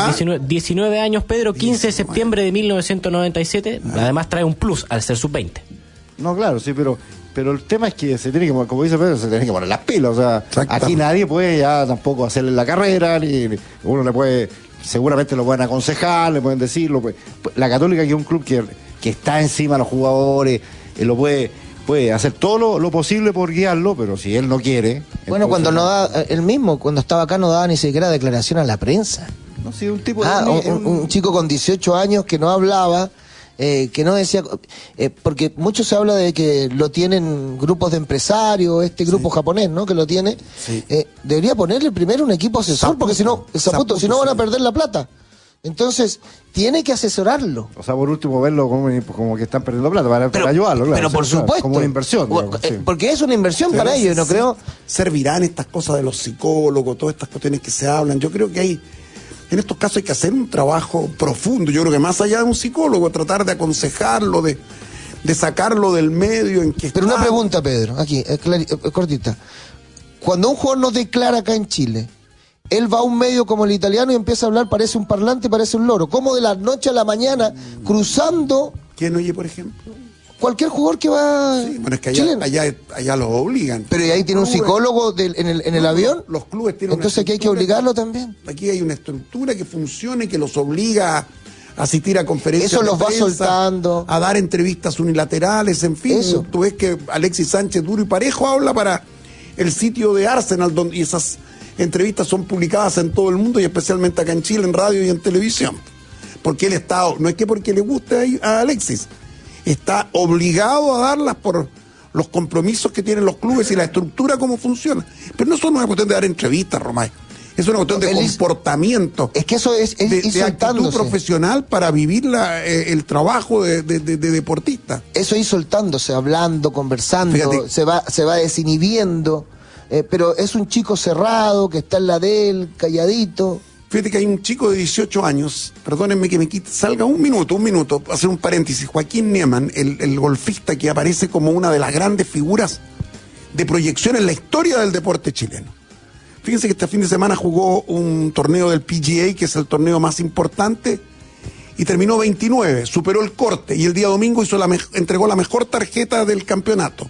años, Pedro, 15 de septiembre de 1997. Además trae un plus al ser sub-20. No, claro, sí, pero el tema es que se tiene que, como dice Pedro, se tiene que poner las pilas. O sea, aquí nadie puede ya tampoco hacerle la carrera, ni uno le puede, seguramente lo pueden aconsejar, le pueden decirlo. La Católica, que es un club que está encima de los jugadores, lo puede hacer todo lo posible por guiarlo, pero si él no quiere... Bueno, cuando no da, él mismo, cuando estaba acá no daba ni siquiera declaración a la prensa. No, sí, un tipo un chico con 18 años que no hablaba, que no decía... porque mucho se habla de que lo tienen grupos de empresarios, grupo japonés, ¿no?, que lo tiene. Sí. Debería ponerle primero un equipo asesor, porque si no van a perder la plata. Entonces, tiene que asesorarlo. O sea, por último, verlo como que están perdiendo plata para ayudarlo, claro. Pero por supuesto. Como una inversión. Porque es una inversión para ellos, no creo. Servirán estas cosas de los psicólogos, todas estas cuestiones que se hablan. Yo creo que en estos casos hay que hacer un trabajo profundo. Yo creo que más allá de un psicólogo, tratar de aconsejarlo, de sacarlo del medio en que está. Pero una pregunta, Pedro, aquí, cortita. Cuando un jugador no declara acá en Chile, él va a un medio como el italiano y empieza a hablar, parece un parlante, parece un loro. ¿Cómo de la noche a la mañana, cruzando... ¿Quién oye, por ejemplo? cualquier jugador que va. Sí, bueno, es que chileno. allá los obligan. Pero ¿y ahí tiene un psicólogo en el avión? Los clubes tienen. Entonces aquí hay que obligarlo también. Aquí hay una estructura que funcione, que los obliga a asistir a conferencias. Eso de los va prensa, soltando. A dar entrevistas unilaterales, en fin. Eso. Tú ves que Alexis Sánchez duro y parejo habla para el sitio de Arsenal, y esas entrevistas son publicadas en todo el mundo y especialmente acá en Chile, en radio y en televisión. Porque él está, no es que porque le guste a Alexis, está obligado a darlas por los compromisos que tienen los clubes y la estructura como funciona. Pero no es una cuestión de dar entrevistas, Romay. Es una cuestión de comportamiento. Es que eso es de actitud profesional para vivir el trabajo de deportista. Eso ir soltándose, hablando, conversando, fíjate, se va desinhibiendo. Pero es un chico cerrado, que está en la de él, calladito. Fíjate que hay un chico de 18 años, perdónenme que me quite, salga un minuto, hacer un paréntesis. Joaquín Niemann, el golfista que aparece como una de las grandes figuras de proyección en la historia del deporte chileno. Fíjense que este fin de semana jugó un torneo del PGA, que es el torneo más importante, y terminó 29, superó el corte, y el día domingo entregó la mejor tarjeta del campeonato.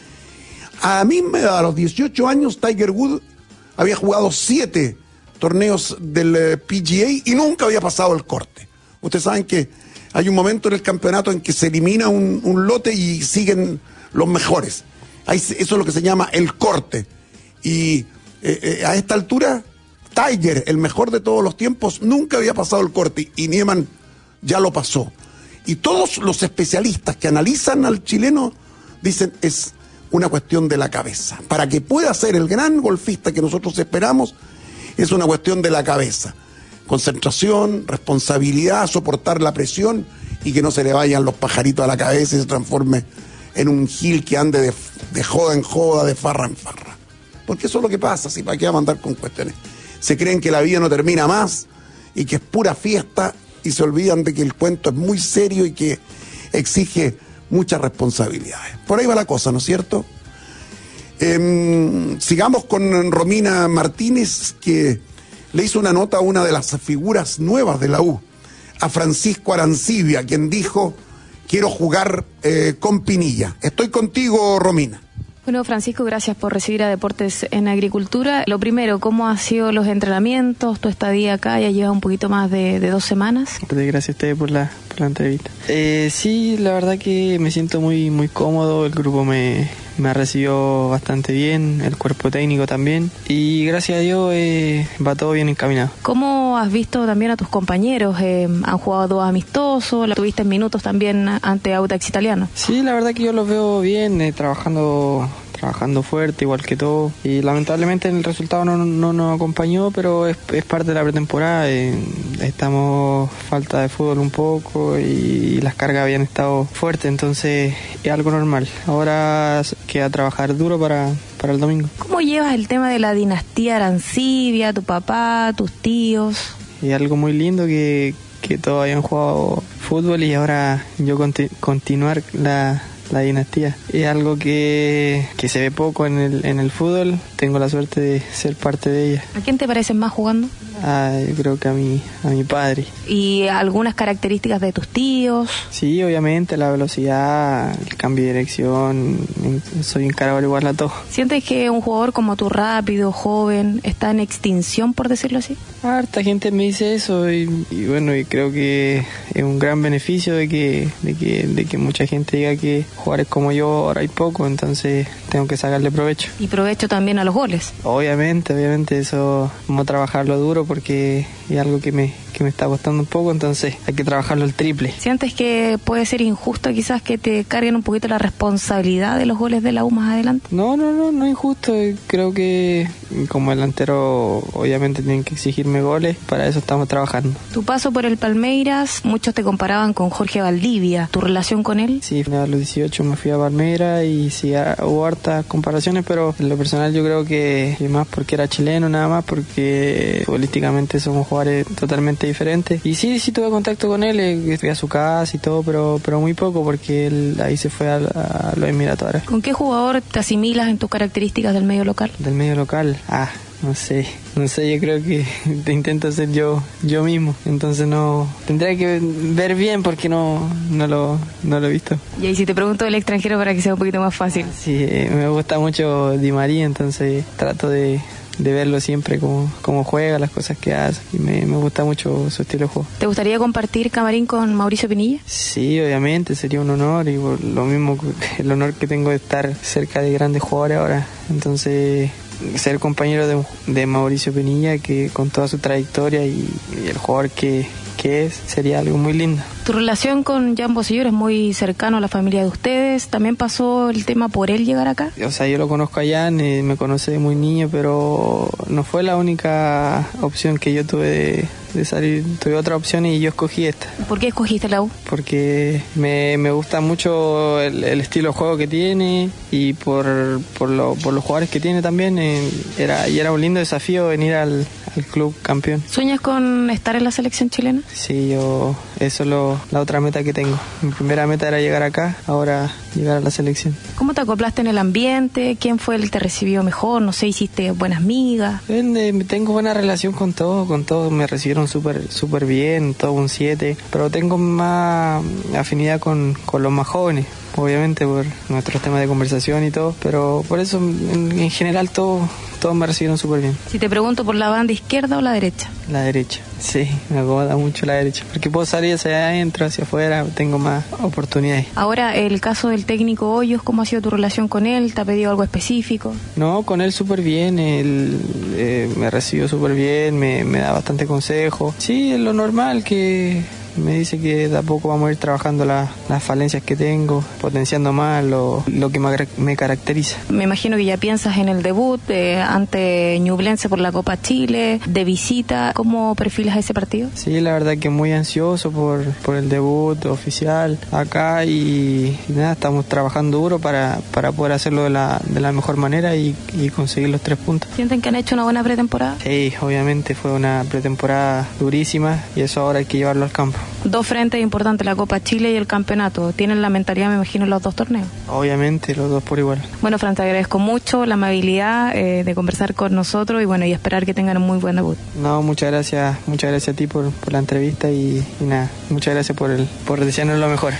A mí me da, a los 18 años, Tiger Woods había jugado 7 torneos del PGA y nunca había pasado el corte. Ustedes saben que hay un momento en el campeonato en que se elimina un lote y siguen los mejores. Eso es lo que se llama el corte. Y a esta altura, Tiger, el mejor de todos los tiempos, nunca había pasado el corte y Niemann ya lo pasó. Y todos los especialistas que analizan al chileno dicen es una cuestión de la cabeza. Para que pueda ser el gran golfista que nosotros esperamos, es una cuestión de la cabeza. Concentración, responsabilidad, soportar la presión y que no se le vayan los pajaritos a la cabeza y se transforme en un gil que ande de joda en joda, de farra en farra. Porque eso es lo que pasa, si para qué va a andar con cuestiones. Se creen que la vida no termina más y que es pura fiesta y se olvidan de que el cuento es muy serio y que exige muchas responsabilidades. Por ahí va la cosa, ¿no es cierto? Sigamos con Romina Martínez, que le hizo una nota a una de las figuras nuevas de la U, a Francisco Arancibia, quien dijo: quiero jugar con Pinilla. Estoy contigo, Romina. Bueno, Francisco, gracias por recibir a Deportes en Agricultura. Lo primero, ¿cómo han sido los entrenamientos? Tu estadía acá ya lleva un poquito más de 2 semanas. Gracias a ustedes por la entrevista. Sí, la verdad que me siento muy cómodo. El grupo me ha recibido bastante bien, el cuerpo técnico también. Y gracias a Dios va todo bien encaminado. ¿Cómo has visto también a tus compañeros? Han jugado 2 amistosos, tuviste en minutos también ante Audax Italiano. Sí, la verdad que yo los veo bien, trabajando fuerte, igual que todo, y lamentablemente el resultado no nos acompañó, pero es parte de la pretemporada. Estamos falta de fútbol un poco y las cargas habían estado fuertes, entonces es algo normal. Ahora queda trabajar duro para el domingo. ¿Cómo llevas el tema de la dinastía Arancibia, tu papá, tus tíos? Es algo muy lindo que todos hayan jugado fútbol y ahora yo continuar la dinastía. Es algo que se ve poco en el fútbol. Tengo la suerte de ser parte de ella. ¿A quién te pareces más jugando? Yo creo que a mi padre. ¿Y algunas características de tus tíos? Sí, obviamente, la velocidad, el cambio de dirección. Soy encargado igual a todo. ¿Sientes que un jugador como tú, rápido, joven, está en extinción, por decirlo así? Harta gente me dice eso y bueno, y creo que es un gran beneficio de que mucha gente diga que jugadores como yo ahora hay poco, entonces tengo que sacarle provecho. Y provecho también a los goles. Obviamente, eso vamos a trabajarlo duro porque es algo que me está costando un poco, entonces hay que trabajarlo el triple. ¿Sientes que puede ser injusto quizás que te carguen un poquito la responsabilidad de los goles de la U más adelante? No es injusto. Creo que como delantero obviamente tienen que exigirme goles, para eso estamos trabajando. Tu paso por el Palmeiras, muchos te comparaban con Jorge Valdivia. ¿Tu relación con él? Sí, a los 18 me fui a Palmeiras y sí hubo hartas comparaciones, pero en lo personal yo creo que más porque era chileno, nada más porque futbolísticamente somos jugadores totalmente diferentes. Y sí tuve contacto con él, fui a su casa y todo, pero muy poco porque él ahí se fue a los Emiratos Árabes. ¿Con qué jugador te asimilas en tus características del medio local? Del medio local, No sé, yo creo que te intento ser yo mismo, entonces no, tendría que ver bien porque no lo he visto. Y ahí si te pregunto del extranjero para que sea un poquito más fácil. Sí, me gusta mucho Di María, entonces trato de verlo siempre cómo juega, las cosas que hace, y me gusta mucho su estilo de juego. ¿Te gustaría compartir camarín con Mauricio Pinilla? Sí, obviamente, sería un honor, y por lo mismo el honor que tengo de estar cerca de grandes jugadores ahora, entonces ser compañero de Mauricio Pinilla, que con toda su trayectoria y el jugador que es, sería algo muy lindo. Tu relación con Jan Bosellur es muy cercano a la familia de ustedes. ¿También pasó el tema por él llegar acá? O sea, yo lo conozco a Jan, me conoce de muy niño, pero no fue la única opción que yo tuve de salir. Tuve otra opción y yo escogí esta. ¿Por qué escogiste la U? Porque me gusta mucho el estilo de juego que tiene, y por los jugadores que tiene también. Era un lindo desafío venir al club campeón. ¿Sueñas con estar en la selección chilena? Sí, eso es la otra meta que tengo. Mi primera meta era llegar acá, ahora llegar a la selección. ¿Cómo te acoplaste en el ambiente? ¿Quién fue el que te recibió mejor? No sé, ¿hiciste buenas migas? Tengo buena relación con todos me recibieron súper bien, todo un 7, pero tengo más afinidad con los más jóvenes, obviamente por nuestros temas de conversación y todo, pero por eso en general todos me recibieron súper bien. Si te pregunto por la banda izquierda o la derecha. La derecha, sí, me acomoda mucho la derecha, porque puedo salir hacia adentro, hacia afuera, tengo más oportunidades. Ahora, el caso del técnico Hoyos, ¿cómo ha sido tu relación con él? ¿Te ha pedido algo específico? No, con él súper bien, él me recibió súper bien, me da bastante consejo. Sí, es lo normal, que me dice que de a poco vamos a ir trabajando las falencias que tengo, potenciando más lo que me caracteriza. Me imagino que ya piensas en el debut ante Ñublense por la Copa Chile, de visita. ¿Cómo perfilas ese partido? Sí, la verdad que muy ansioso por el debut oficial acá, y nada, estamos trabajando duro para poder hacerlo de la mejor manera y conseguir los 3 puntos. ¿Sienten que han hecho una buena pretemporada? Sí, obviamente fue una pretemporada durísima, y eso ahora hay que llevarlo al campo. 2 frentes importantes, la Copa Chile y el campeonato. ¿Tienen la mentalidad, me imagino, en los 2 torneos? Obviamente, los 2 por igual. Bueno, Fran, te agradezco mucho la amabilidad de conversar con nosotros, y esperar que tengan un muy buen debut. No, muchas gracias a ti por la entrevista, y nada, muchas gracias por desearnos lo mejor.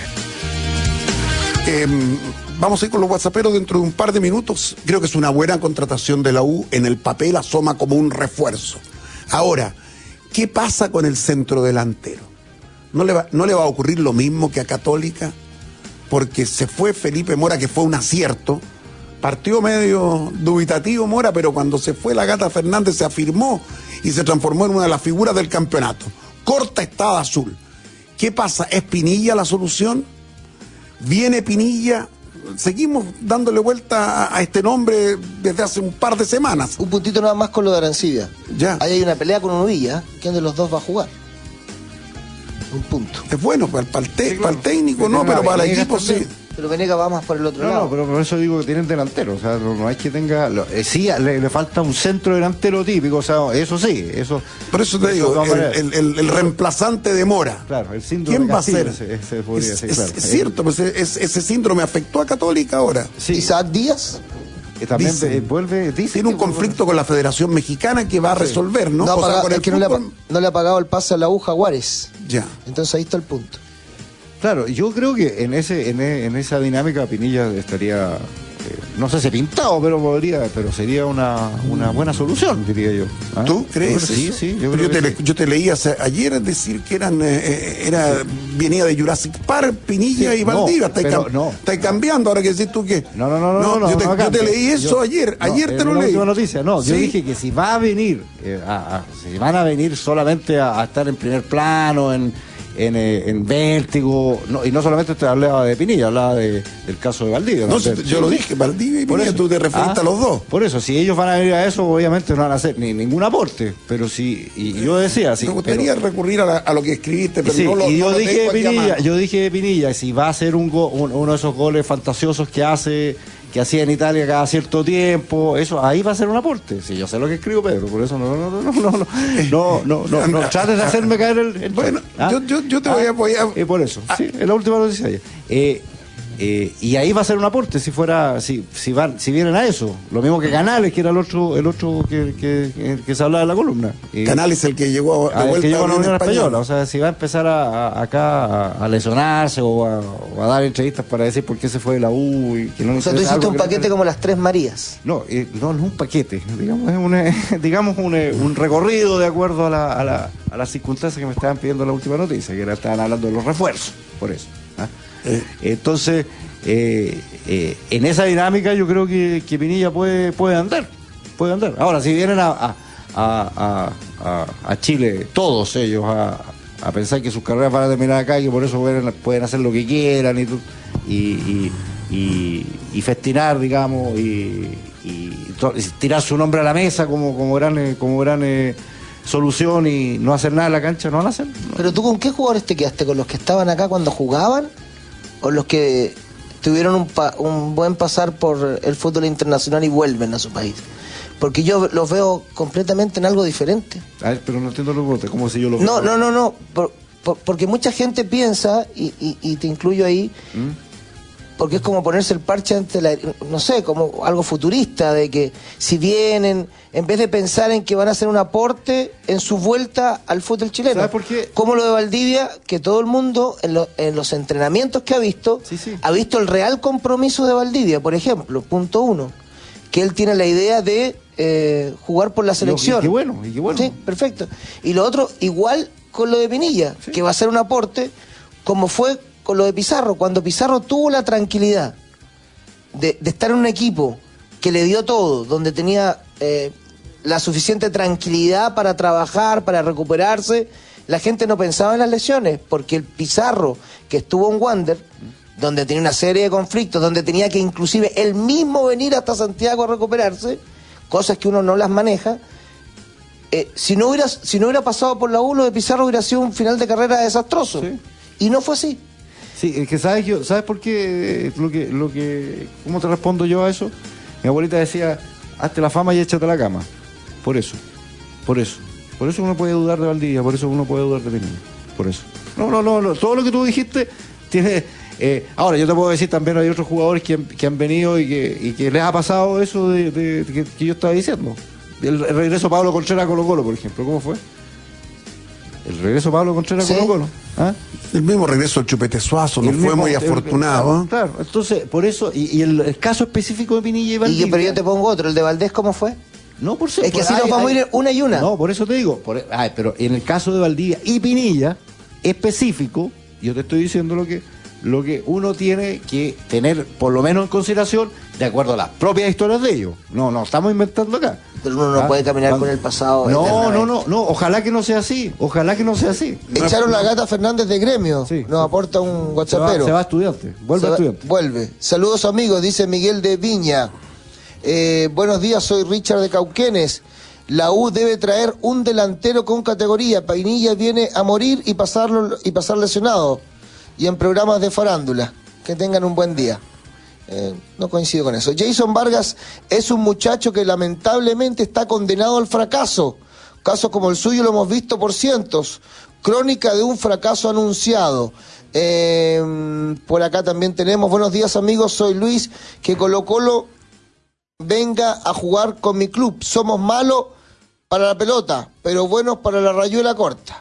Vamos a ir con los whatsapperos dentro de un par de minutos. Creo que es una buena contratación de la U. En el papel asoma como un refuerzo. Ahora, ¿qué pasa con el centro delantero? ¿No le va a ocurrir lo mismo que a Católica? Porque se fue Felipe Mora, que fue un acierto. Partió medio dubitativo Mora, pero cuando se fue la Gata Fernández se afirmó y se transformó en una de las figuras del campeonato. Corta Estada Azul. ¿Qué pasa? ¿Es Pinilla la solución? ¿Viene Pinilla? Seguimos dándole vuelta a este nombre desde hace un par de semanas. Un puntito nada más con lo de Arancibia. Ya. Ahí hay una pelea con Novilla. ¿Quién de los dos va a jugar? Un punto. Es bueno para el técnico, no, pero para el equipo sí. Pero Venegas va más por el otro lado. No, pero por eso digo que tienen delantero. O sea, no hay que tenga. Sí, le falta un centro delantero típico. O sea, eso sí. Por eso te digo, el reemplazante de Mora. Claro, el síndrome. ¿Quién va a ser? Es cierto, pues ese síndrome afectó a Católica ahora. Sí. Isaac Díaz. Que también vuelve. Tiene un conflicto con la Federación Mexicana que va a resolver, ¿no? No le ha pagado el pase a la U Jaguares. Ya. Entonces ahí está el punto. Claro, yo creo que en esa dinámica Pinilla estaría, no sé si pintado, pero sería una buena solución, diría yo. ¿Ah? ¿Tú crees? Sí, yo te leí ayer decir que venía de Jurassic Park, Pinilla y Valdivia. Estáis cambiando, ahora que decís tú que. No. Yo te leí eso ayer te lo leí. Noticia, yo dije que si va a venir, si van a venir solamente a estar en primer plano, en vértigo, y no solamente te hablaba de Pinilla, hablaba del caso de Valdivia. No, yo lo dije, Valdivia y Pinilla, tú te referiste a los dos. Por eso, si ellos van a venir a eso, obviamente no van a hacer ningún aporte, pero sí, y yo decía, sí. Me gustaría recurrir a lo que escribiste, pero no lo yo dije de Pinilla, si va a ser uno de esos goles fantasiosos que hacía en Italia cada cierto tiempo, eso ahí va a ser un aporte. Sí, yo sé lo que escribo, Pedro, por eso no trates de hacerme caer el bueno, yo te voy a apoyar. Por eso, sí, es la última noticia. y ahí va a ser un aporte si vienen a eso. Lo mismo que Canales, que era el otro que se hablaba de la columna. Canales el que llegó de vuelta el que llegó a la Unión Española. Española. O sea, si va a empezar acá a lesionarse o a dar entrevistas para decir por qué se fue de la U y que no le O sea, tú interesa hiciste algo un paquete como las Tres Marías. No es un paquete, digamos un recorrido de acuerdo a las circunstancias que me estaban pidiendo la última noticia, que estaban hablando de los refuerzos, por eso. Entonces, en esa dinámica yo creo que Pinilla puede andar. Ahora, si vienen a Chile, todos ellos, a pensar que sus carreras van a terminar acá y que por eso pueden hacer lo que quieran y festinar, digamos, y tirar su nombre a la mesa como gran solución y no hacer nada en la cancha, no van a hacer. No. Pero tú, ¿con qué jugadores te quedaste? ¿Con los que estaban acá cuando jugaban? ¿O los que tuvieron un buen pasar por el fútbol internacional y vuelven a su país? Porque yo los veo completamente en algo diferente. Pero no entiendo lo que como si yo lo veo. No. Porque mucha gente piensa, y te incluyo ahí, porque es como ponerse el parche ante no sé, como algo futurista, de que si vienen, en vez de pensar en que van a hacer un aporte en su vuelta al fútbol chileno. ¿Sabes por qué? Como lo de Valdivia, que todo el mundo, en los entrenamientos que ha visto, ha visto el real compromiso de Valdivia, por ejemplo, punto 1, que él tiene la idea de jugar por la selección. Y qué bueno. Sí, perfecto. Y lo otro, igual con lo de Pinilla, que va a ser un aporte, como fue con lo de Pizarro, cuando Pizarro tuvo la tranquilidad de estar en un equipo que le dio todo, donde tenía la suficiente tranquilidad para trabajar, para recuperarse, la gente no pensaba en las lesiones, porque el Pizarro que estuvo en Wander, donde tenía una serie de conflictos, donde tenía que inclusive él mismo venir hasta Santiago a recuperarse, cosas que uno no las maneja, si no hubiera pasado por la U, lo de Pizarro hubiera sido un final de carrera desastroso. Sí. Y no fue así. Sí, es que ¿sabes por qué? ¿Cómo te respondo yo a eso? Mi abuelita decía, hazte la fama y échate a la cama. Por eso uno puede dudar de Valdivia, por eso uno puede dudar de Pinilla. Por eso. No, todo lo que tú dijiste tiene... ahora, yo te puedo decir también, hay otros jugadores que han venido y que les ha pasado eso que yo estaba diciendo. El regreso de Pablo Contreras a Colo-Colo, por ejemplo, ¿cómo fue? El regreso de Pablo Contreras a Colo-Colo. El mismo regreso del Chupete Suazo no fue muy afortunado. Claro, entonces, por eso, y el caso específico de Pinilla y Valdivia... Pero yo te pongo otro, el de Valdés, ¿cómo fue? No, por es que así nos vamos a ir una y una. No, por eso te digo. Pero en el caso de Valdivia y Pinilla, específico, yo te estoy diciendo lo que uno tiene que tener, por lo menos en consideración, de acuerdo a las propias historias de ellos. No estamos inventando acá. Pero uno no puede caminar con el pasado. No, ojalá que no sea así. Echaron la Gata Fernández de Gremio. Sí, nos aporta un WhatsAppero. Se va Estudiante. Vuelve. Saludos amigos, dice Miguel de Viña. Buenos días, soy Richard de Cauquenes. La U debe traer un delantero con categoría. Pinilla viene a morir y pasar lesionado. Y en programas de farándula. Que tengan un buen día. No coincido con eso. Jason Vargas es un muchacho que lamentablemente está condenado al fracaso. Casos como el suyo lo hemos visto por cientos. Crónica de un fracaso anunciado. Por acá también tenemos, buenos días amigos, soy Luis, que Colo-Colo venga a jugar con mi club. Somos malos para la pelota, pero buenos para la rayuela corta.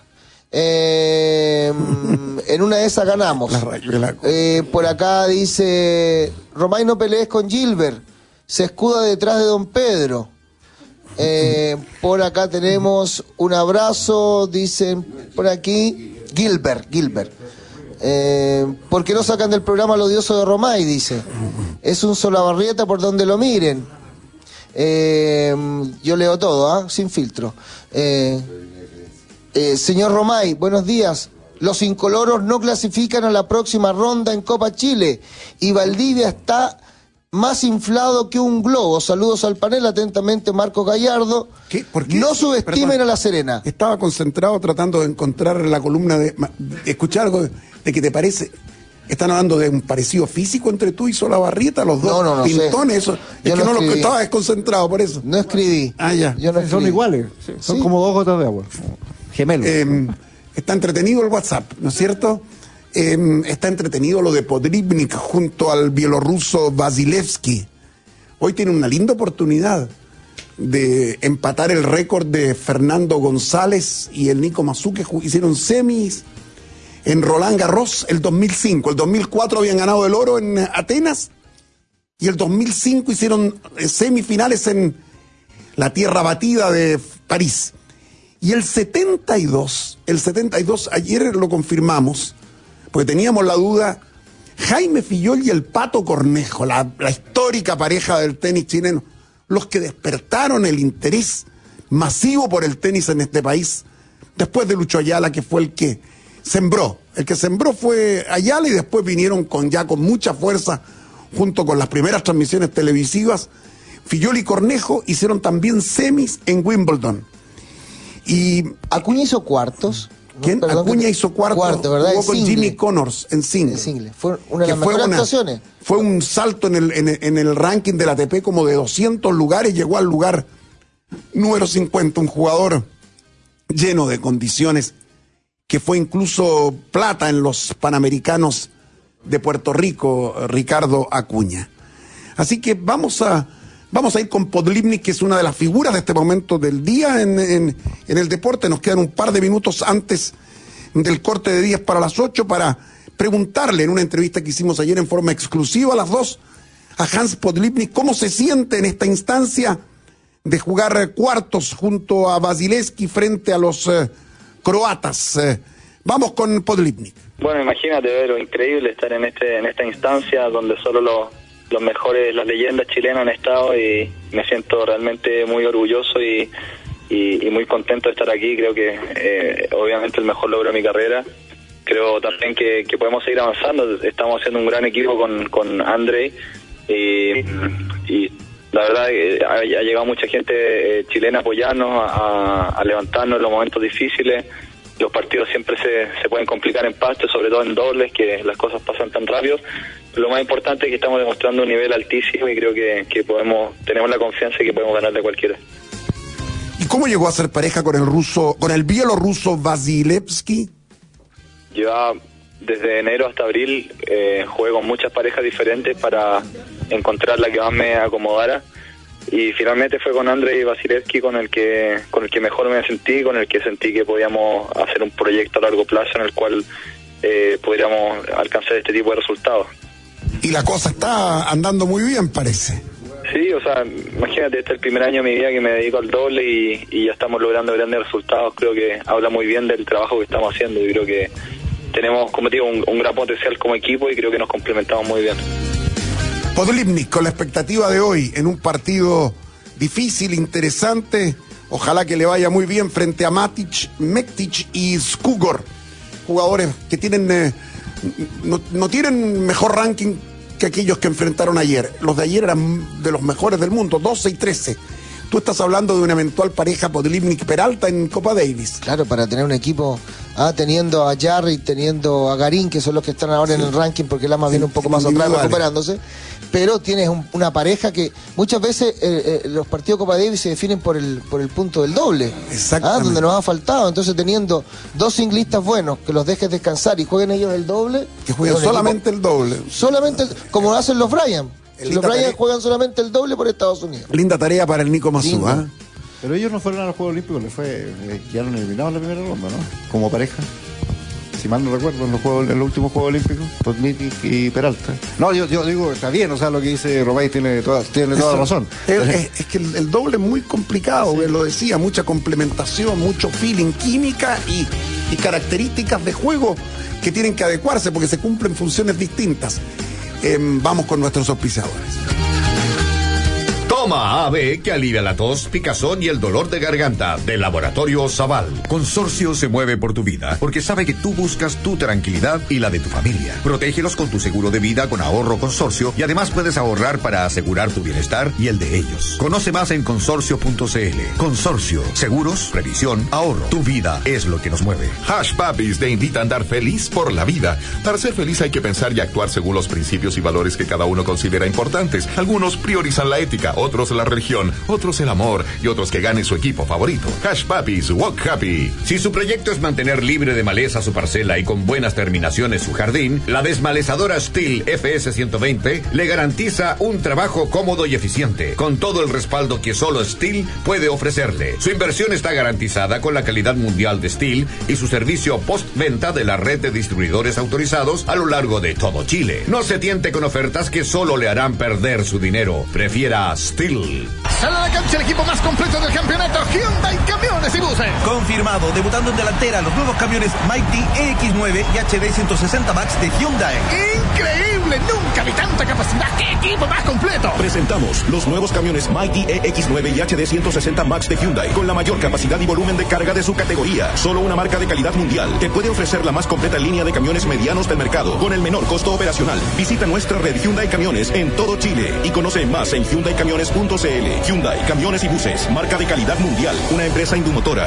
En una de esas ganamos. Por acá dice, Romay, no pelees con Gilbert, se escuda detrás de Don Pedro. Por acá tenemos un abrazo, dicen por aquí, Gilbert. ¿Por qué no sacan del programa lo odioso de Romay? Dice. Es un Solabarrieta por donde lo miren. Yo leo todo, sin filtro. Señor Romay, buenos días. Los incoloros no clasifican a la próxima ronda en Copa Chile y Valdivia está más inflado que un globo. Saludos al panel, atentamente Marco Gallardo. ¿Por qué? No subestimen a La Serena. Estaba concentrado tratando de encontrar la columna de escuchar algo de que te parece. ¿Están hablando de un parecido físico entre tú y Solabarrieta, los dos no pintones? Sé. Eso, es que no lo estaba desconcentrado por eso. No escribí. Ya. Yo no escribí. Son iguales, son como dos gotas de agua. Gemelos. Está entretenido el WhatsApp, ¿no es cierto? Está entretenido lo de Podlipnik junto al bielorruso Vasilevsky. Hoy tiene una linda oportunidad de empatar el récord de Fernando González y el Nico Mazú, que hicieron semis en Roland Garros el 2005. El 2004 habían ganado el oro en Atenas y el 2005 hicieron semifinales en la tierra batida de París. Y el 72, ayer lo confirmamos, porque teníamos la duda, Jaime Fillol y el Pato Cornejo, la histórica pareja del tenis chileno, los que despertaron el interés masivo por el tenis en este país, después de Lucho Ayala, que fue el que sembró. El que sembró fue Ayala y después vinieron con mucha fuerza, junto con las primeras transmisiones televisivas. Fillol y Cornejo hicieron también semis en Wimbledon. Y Acuña hizo cuartos. ¿Quién? No, Acuña hizo cuarto, ¿verdad? Jugó con Jimmy Connors en single. Fue una de las mejores actuaciones. Fue un salto en el ranking del ATP como de 200 lugares, llegó al lugar número 50, un jugador lleno de condiciones, que fue incluso plata en los Panamericanos de Puerto Rico, Ricardo Acuña. Así que vamos a ir con Podlipnik, que es una de las figuras de este momento del día en el deporte. Nos quedan un par de minutos antes del corte de 10 para las 8 para preguntarle en una entrevista que hicimos ayer en forma exclusiva a las 2 a Hans Podlipnik cómo se siente en esta instancia de jugar cuartos junto a Vasilevsky frente a los croatas. Vamos con Podlipnik. Bueno, imagínate, lo increíble estar en esta instancia donde solo los mejores, las leyendas chilenas han estado, y me siento realmente muy orgulloso y muy contento de estar aquí. Creo que obviamente el mejor logro de mi carrera. Creo también que podemos seguir avanzando. Estamos haciendo un gran equipo con Andrei y la verdad ha llegado mucha gente chilena a apoyarnos, a levantarnos en los momentos difíciles. Los partidos siempre se pueden complicar en pastes, sobre todo en dobles, que las cosas pasan tan rápido. Lo más importante es que estamos demostrando un nivel altísimo y creo que tenemos la confianza de que podemos ganarle a cualquiera. ¿Y cómo llegó a ser pareja con el bielorruso Vasilevsky? Yo desde enero hasta abril jugué con muchas parejas diferentes para encontrar la que más me acomodara, y finalmente fue con Andrei Vasilevsky con el que mejor me sentí, con el que sentí que podíamos hacer un proyecto a largo plazo en el cual podríamos alcanzar este tipo de resultados. Y la cosa está andando muy bien, parece. Sí, o sea, imagínate, este es el primer año de mi vida que me dedico al doble y ya estamos logrando grandes resultados. Creo que habla muy bien del trabajo que estamos haciendo y creo que tenemos, como te digo, un gran potencial como equipo y creo que nos complementamos muy bien. Podlipnik, con la expectativa de hoy, en un partido difícil, interesante, ojalá que le vaya muy bien frente a Matic, Mektic y Skugor, jugadores que tienen no tienen mejor ranking que aquellos que enfrentaron ayer. Los de ayer eran de los mejores del mundo, 12 y 13. Tú estás hablando de una eventual pareja Podlipnik-Peralta en Copa Davis. Claro, para tener un equipo, teniendo a Jarry, teniendo a Garín, que son los que están ahora en el ranking, porque Lama viene un poco más atrás recuperándose, pero tienes una pareja que muchas veces los partidos de Copa Davis se definen por el punto del doble. Exactamente. Donde nos ha faltado. Entonces, teniendo dos singlistas buenos, que los dejes descansar y jueguen ellos el doble. Que jueguen solamente el doble. Solamente, como hacen los Bryan. Los Bryan juegan solamente el doble por Estados Unidos. Linda tarea para el Nico Mazú, ¿eh? Pero ellos no fueron a los Juegos Olímpicos, quedaron eliminados en la primera ronda, ¿no? Como pareja. Si mal no recuerdo, en los últimos Juegos Olímpicos, Podlipnik y Peralta. No, yo digo, está bien, o sea, lo que dice Romay tiene toda razón. Es que el doble es muy complicado, sí. Lo decía, mucha complementación, mucho feeling, química y características de juego que tienen que adecuarse porque se cumplen funciones distintas. Vamos con nuestros auspiciadores. Toma AB, que alivia la tos, picazón y el dolor de garganta, de Laboratorio Zaval. Consorcio se mueve por tu vida, porque sabe que tú buscas tu tranquilidad y la de tu familia. Protégelos con tu seguro de vida con ahorro Consorcio y además puedes ahorrar para asegurar tu bienestar y el de ellos. Conoce más en consorcio.cl. Consorcio, seguros, previsión, ahorro. Tu vida es lo que nos mueve. Hush Puppies te invita a andar feliz por la vida. Para ser feliz hay que pensar y actuar según los principios y valores que cada uno considera importantes. Algunos priorizan la ética, otros otros la religión, otros el amor y otros que gane su equipo favorito. Hush Puppies, walk happy. Si su proyecto es mantener libre de maleza su parcela y con buenas terminaciones su jardín, la desmalezadora Stihl FS 120 le garantiza un trabajo cómodo y eficiente, con todo el respaldo que solo Stihl puede ofrecerle. Su inversión está garantizada con la calidad mundial de Stihl y su servicio postventa de la red de distribuidores autorizados a lo largo de todo Chile. No se tiente con ofertas que solo le harán perder su dinero. Prefiera Stihl. Sale a la cancha el equipo más completo del campeonato, Hyundai Camiones y Buses. Confirmado, debutando en delantera los nuevos camiones Mighty EX9 y HD 160 Max de Hyundai. ¡Increíble! Nunca vi tanta capacidad. ¡Qué equipo más completo! Presentamos los nuevos camiones Mighty EX9 y HD 160 Max de Hyundai, con la mayor capacidad y volumen de carga de su categoría. Solo una marca de calidad mundial que puede ofrecer la más completa línea de camiones medianos del mercado, con el menor costo operacional. Visita nuestra red Hyundai Camiones en todo Chile y conoce más en hyundaicamiones.cl. Hyundai Camiones y Buses, marca de calidad mundial, una empresa Indumotora.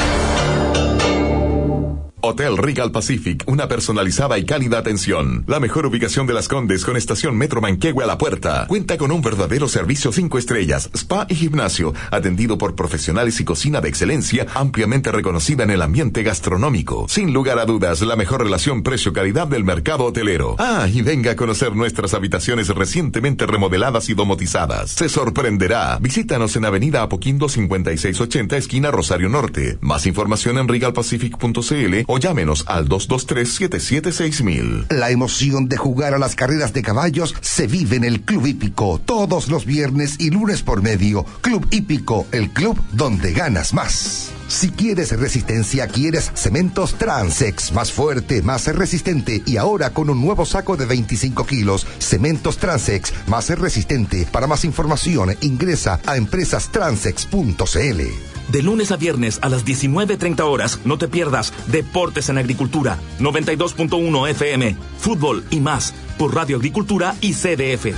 Hotel Regal Pacific, una personalizada y cálida atención. La mejor ubicación de Las Condes con estación Metro Manquehue a la puerta. Cuenta con un verdadero servicio 5 estrellas, spa y gimnasio, atendido por profesionales y cocina de excelencia, ampliamente reconocida en el ambiente gastronómico. Sin lugar a dudas, la mejor relación precio-calidad del mercado hotelero. Ah, y venga a conocer nuestras habitaciones recientemente remodeladas y domotizadas. Se sorprenderá. Visítanos en Avenida Apoquindo 5680, esquina Rosario Norte. Más información en regalpacific.cl o llámenos al 223-776000. La emoción de jugar a las carreras de caballos se vive en el Club Hípico todos los viernes y lunes por medio. Club Hípico, el club donde ganas más. Si quieres resistencia, quieres cementos Transex, más fuerte, más resistente y ahora con un nuevo saco de 25 kilos. Cementos Transex, más resistente. Para más información, ingresa a empresastransex.cl. De lunes a viernes a las 19:30 horas, no te pierdas Deportes en Agricultura, 92.1 FM, fútbol y más, por Radio Agricultura y CDF.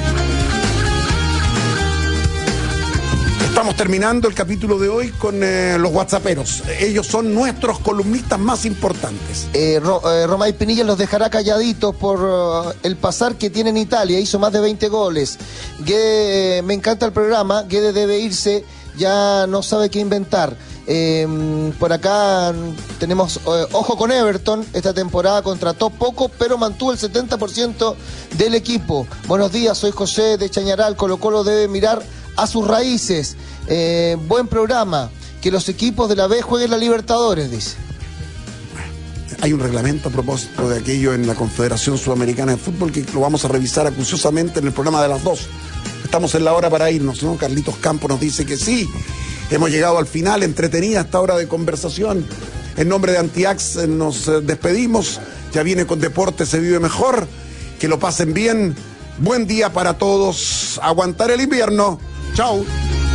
Estamos terminando el capítulo de hoy con los whatsapperos. Ellos son nuestros columnistas más importantes. Romay Pinilla los dejará calladitos por el pasar que tiene en Italia. Hizo más de 20 goles. Guede, me encanta el programa. Guede debe irse. Ya no sabe qué inventar. Por acá tenemos ojo con Everton. Esta temporada contrató poco, pero mantuvo el 70% del equipo. Buenos días, soy José de Chañaral. Colo Colo debe mirar a sus raíces. Buen programa. Que los equipos de la B jueguen la Libertadores, dice. Hay un reglamento a propósito de aquello en la Confederación Sudamericana de Fútbol que lo vamos a revisar acuciosamente en el programa de las 2. Estamos en la hora para irnos, ¿no? Carlitos Campos nos dice que sí. Hemos llegado al final, entretenida esta hora de conversación. En nombre de Antiax nos despedimos. Ya viene con Deporte se vive mejor. Que lo pasen bien. Buen día para todos. Aguantar el invierno. Chau.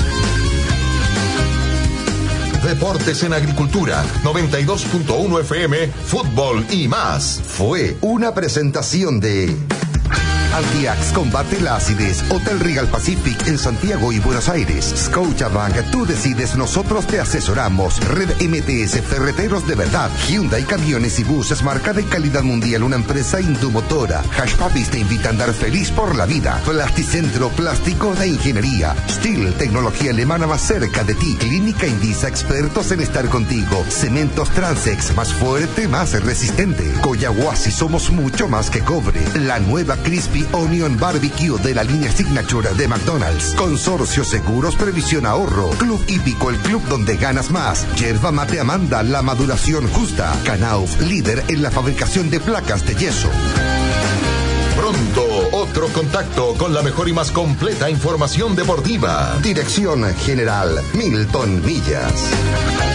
Deportes en Agricultura, 92.1 FM, fútbol y más. Fue una presentación de Antiax combate la acidez. Hotel Regal Pacific en Santiago y Buenos Aires. Scotiabank, tú decides, nosotros te asesoramos. Red MTS, ferreteros de verdad. Hyundai Camiones y Buses, marca de calidad mundial, una empresa Indumotora. Hush Puppies te invita a andar feliz por la vida. Plasticentro, plástico de ingeniería. Stihl, tecnología alemana más cerca de ti. Clínica Indisa, expertos en estar contigo. Cementos Transex, más fuerte, más resistente. Coyahuasi, somos mucho más que cobre. La nueva Crispy Onion Barbecue de la línea Signature de McDonald's. Consorcio Seguros Previsión Ahorro. Club Hípico, el club donde ganas más. Yerba Mate Amanda, la maduración justa. Knauf, líder en la fabricación de placas de yeso. Pronto, otro contacto con la mejor y más completa información deportiva. Dirección General Milton Millas.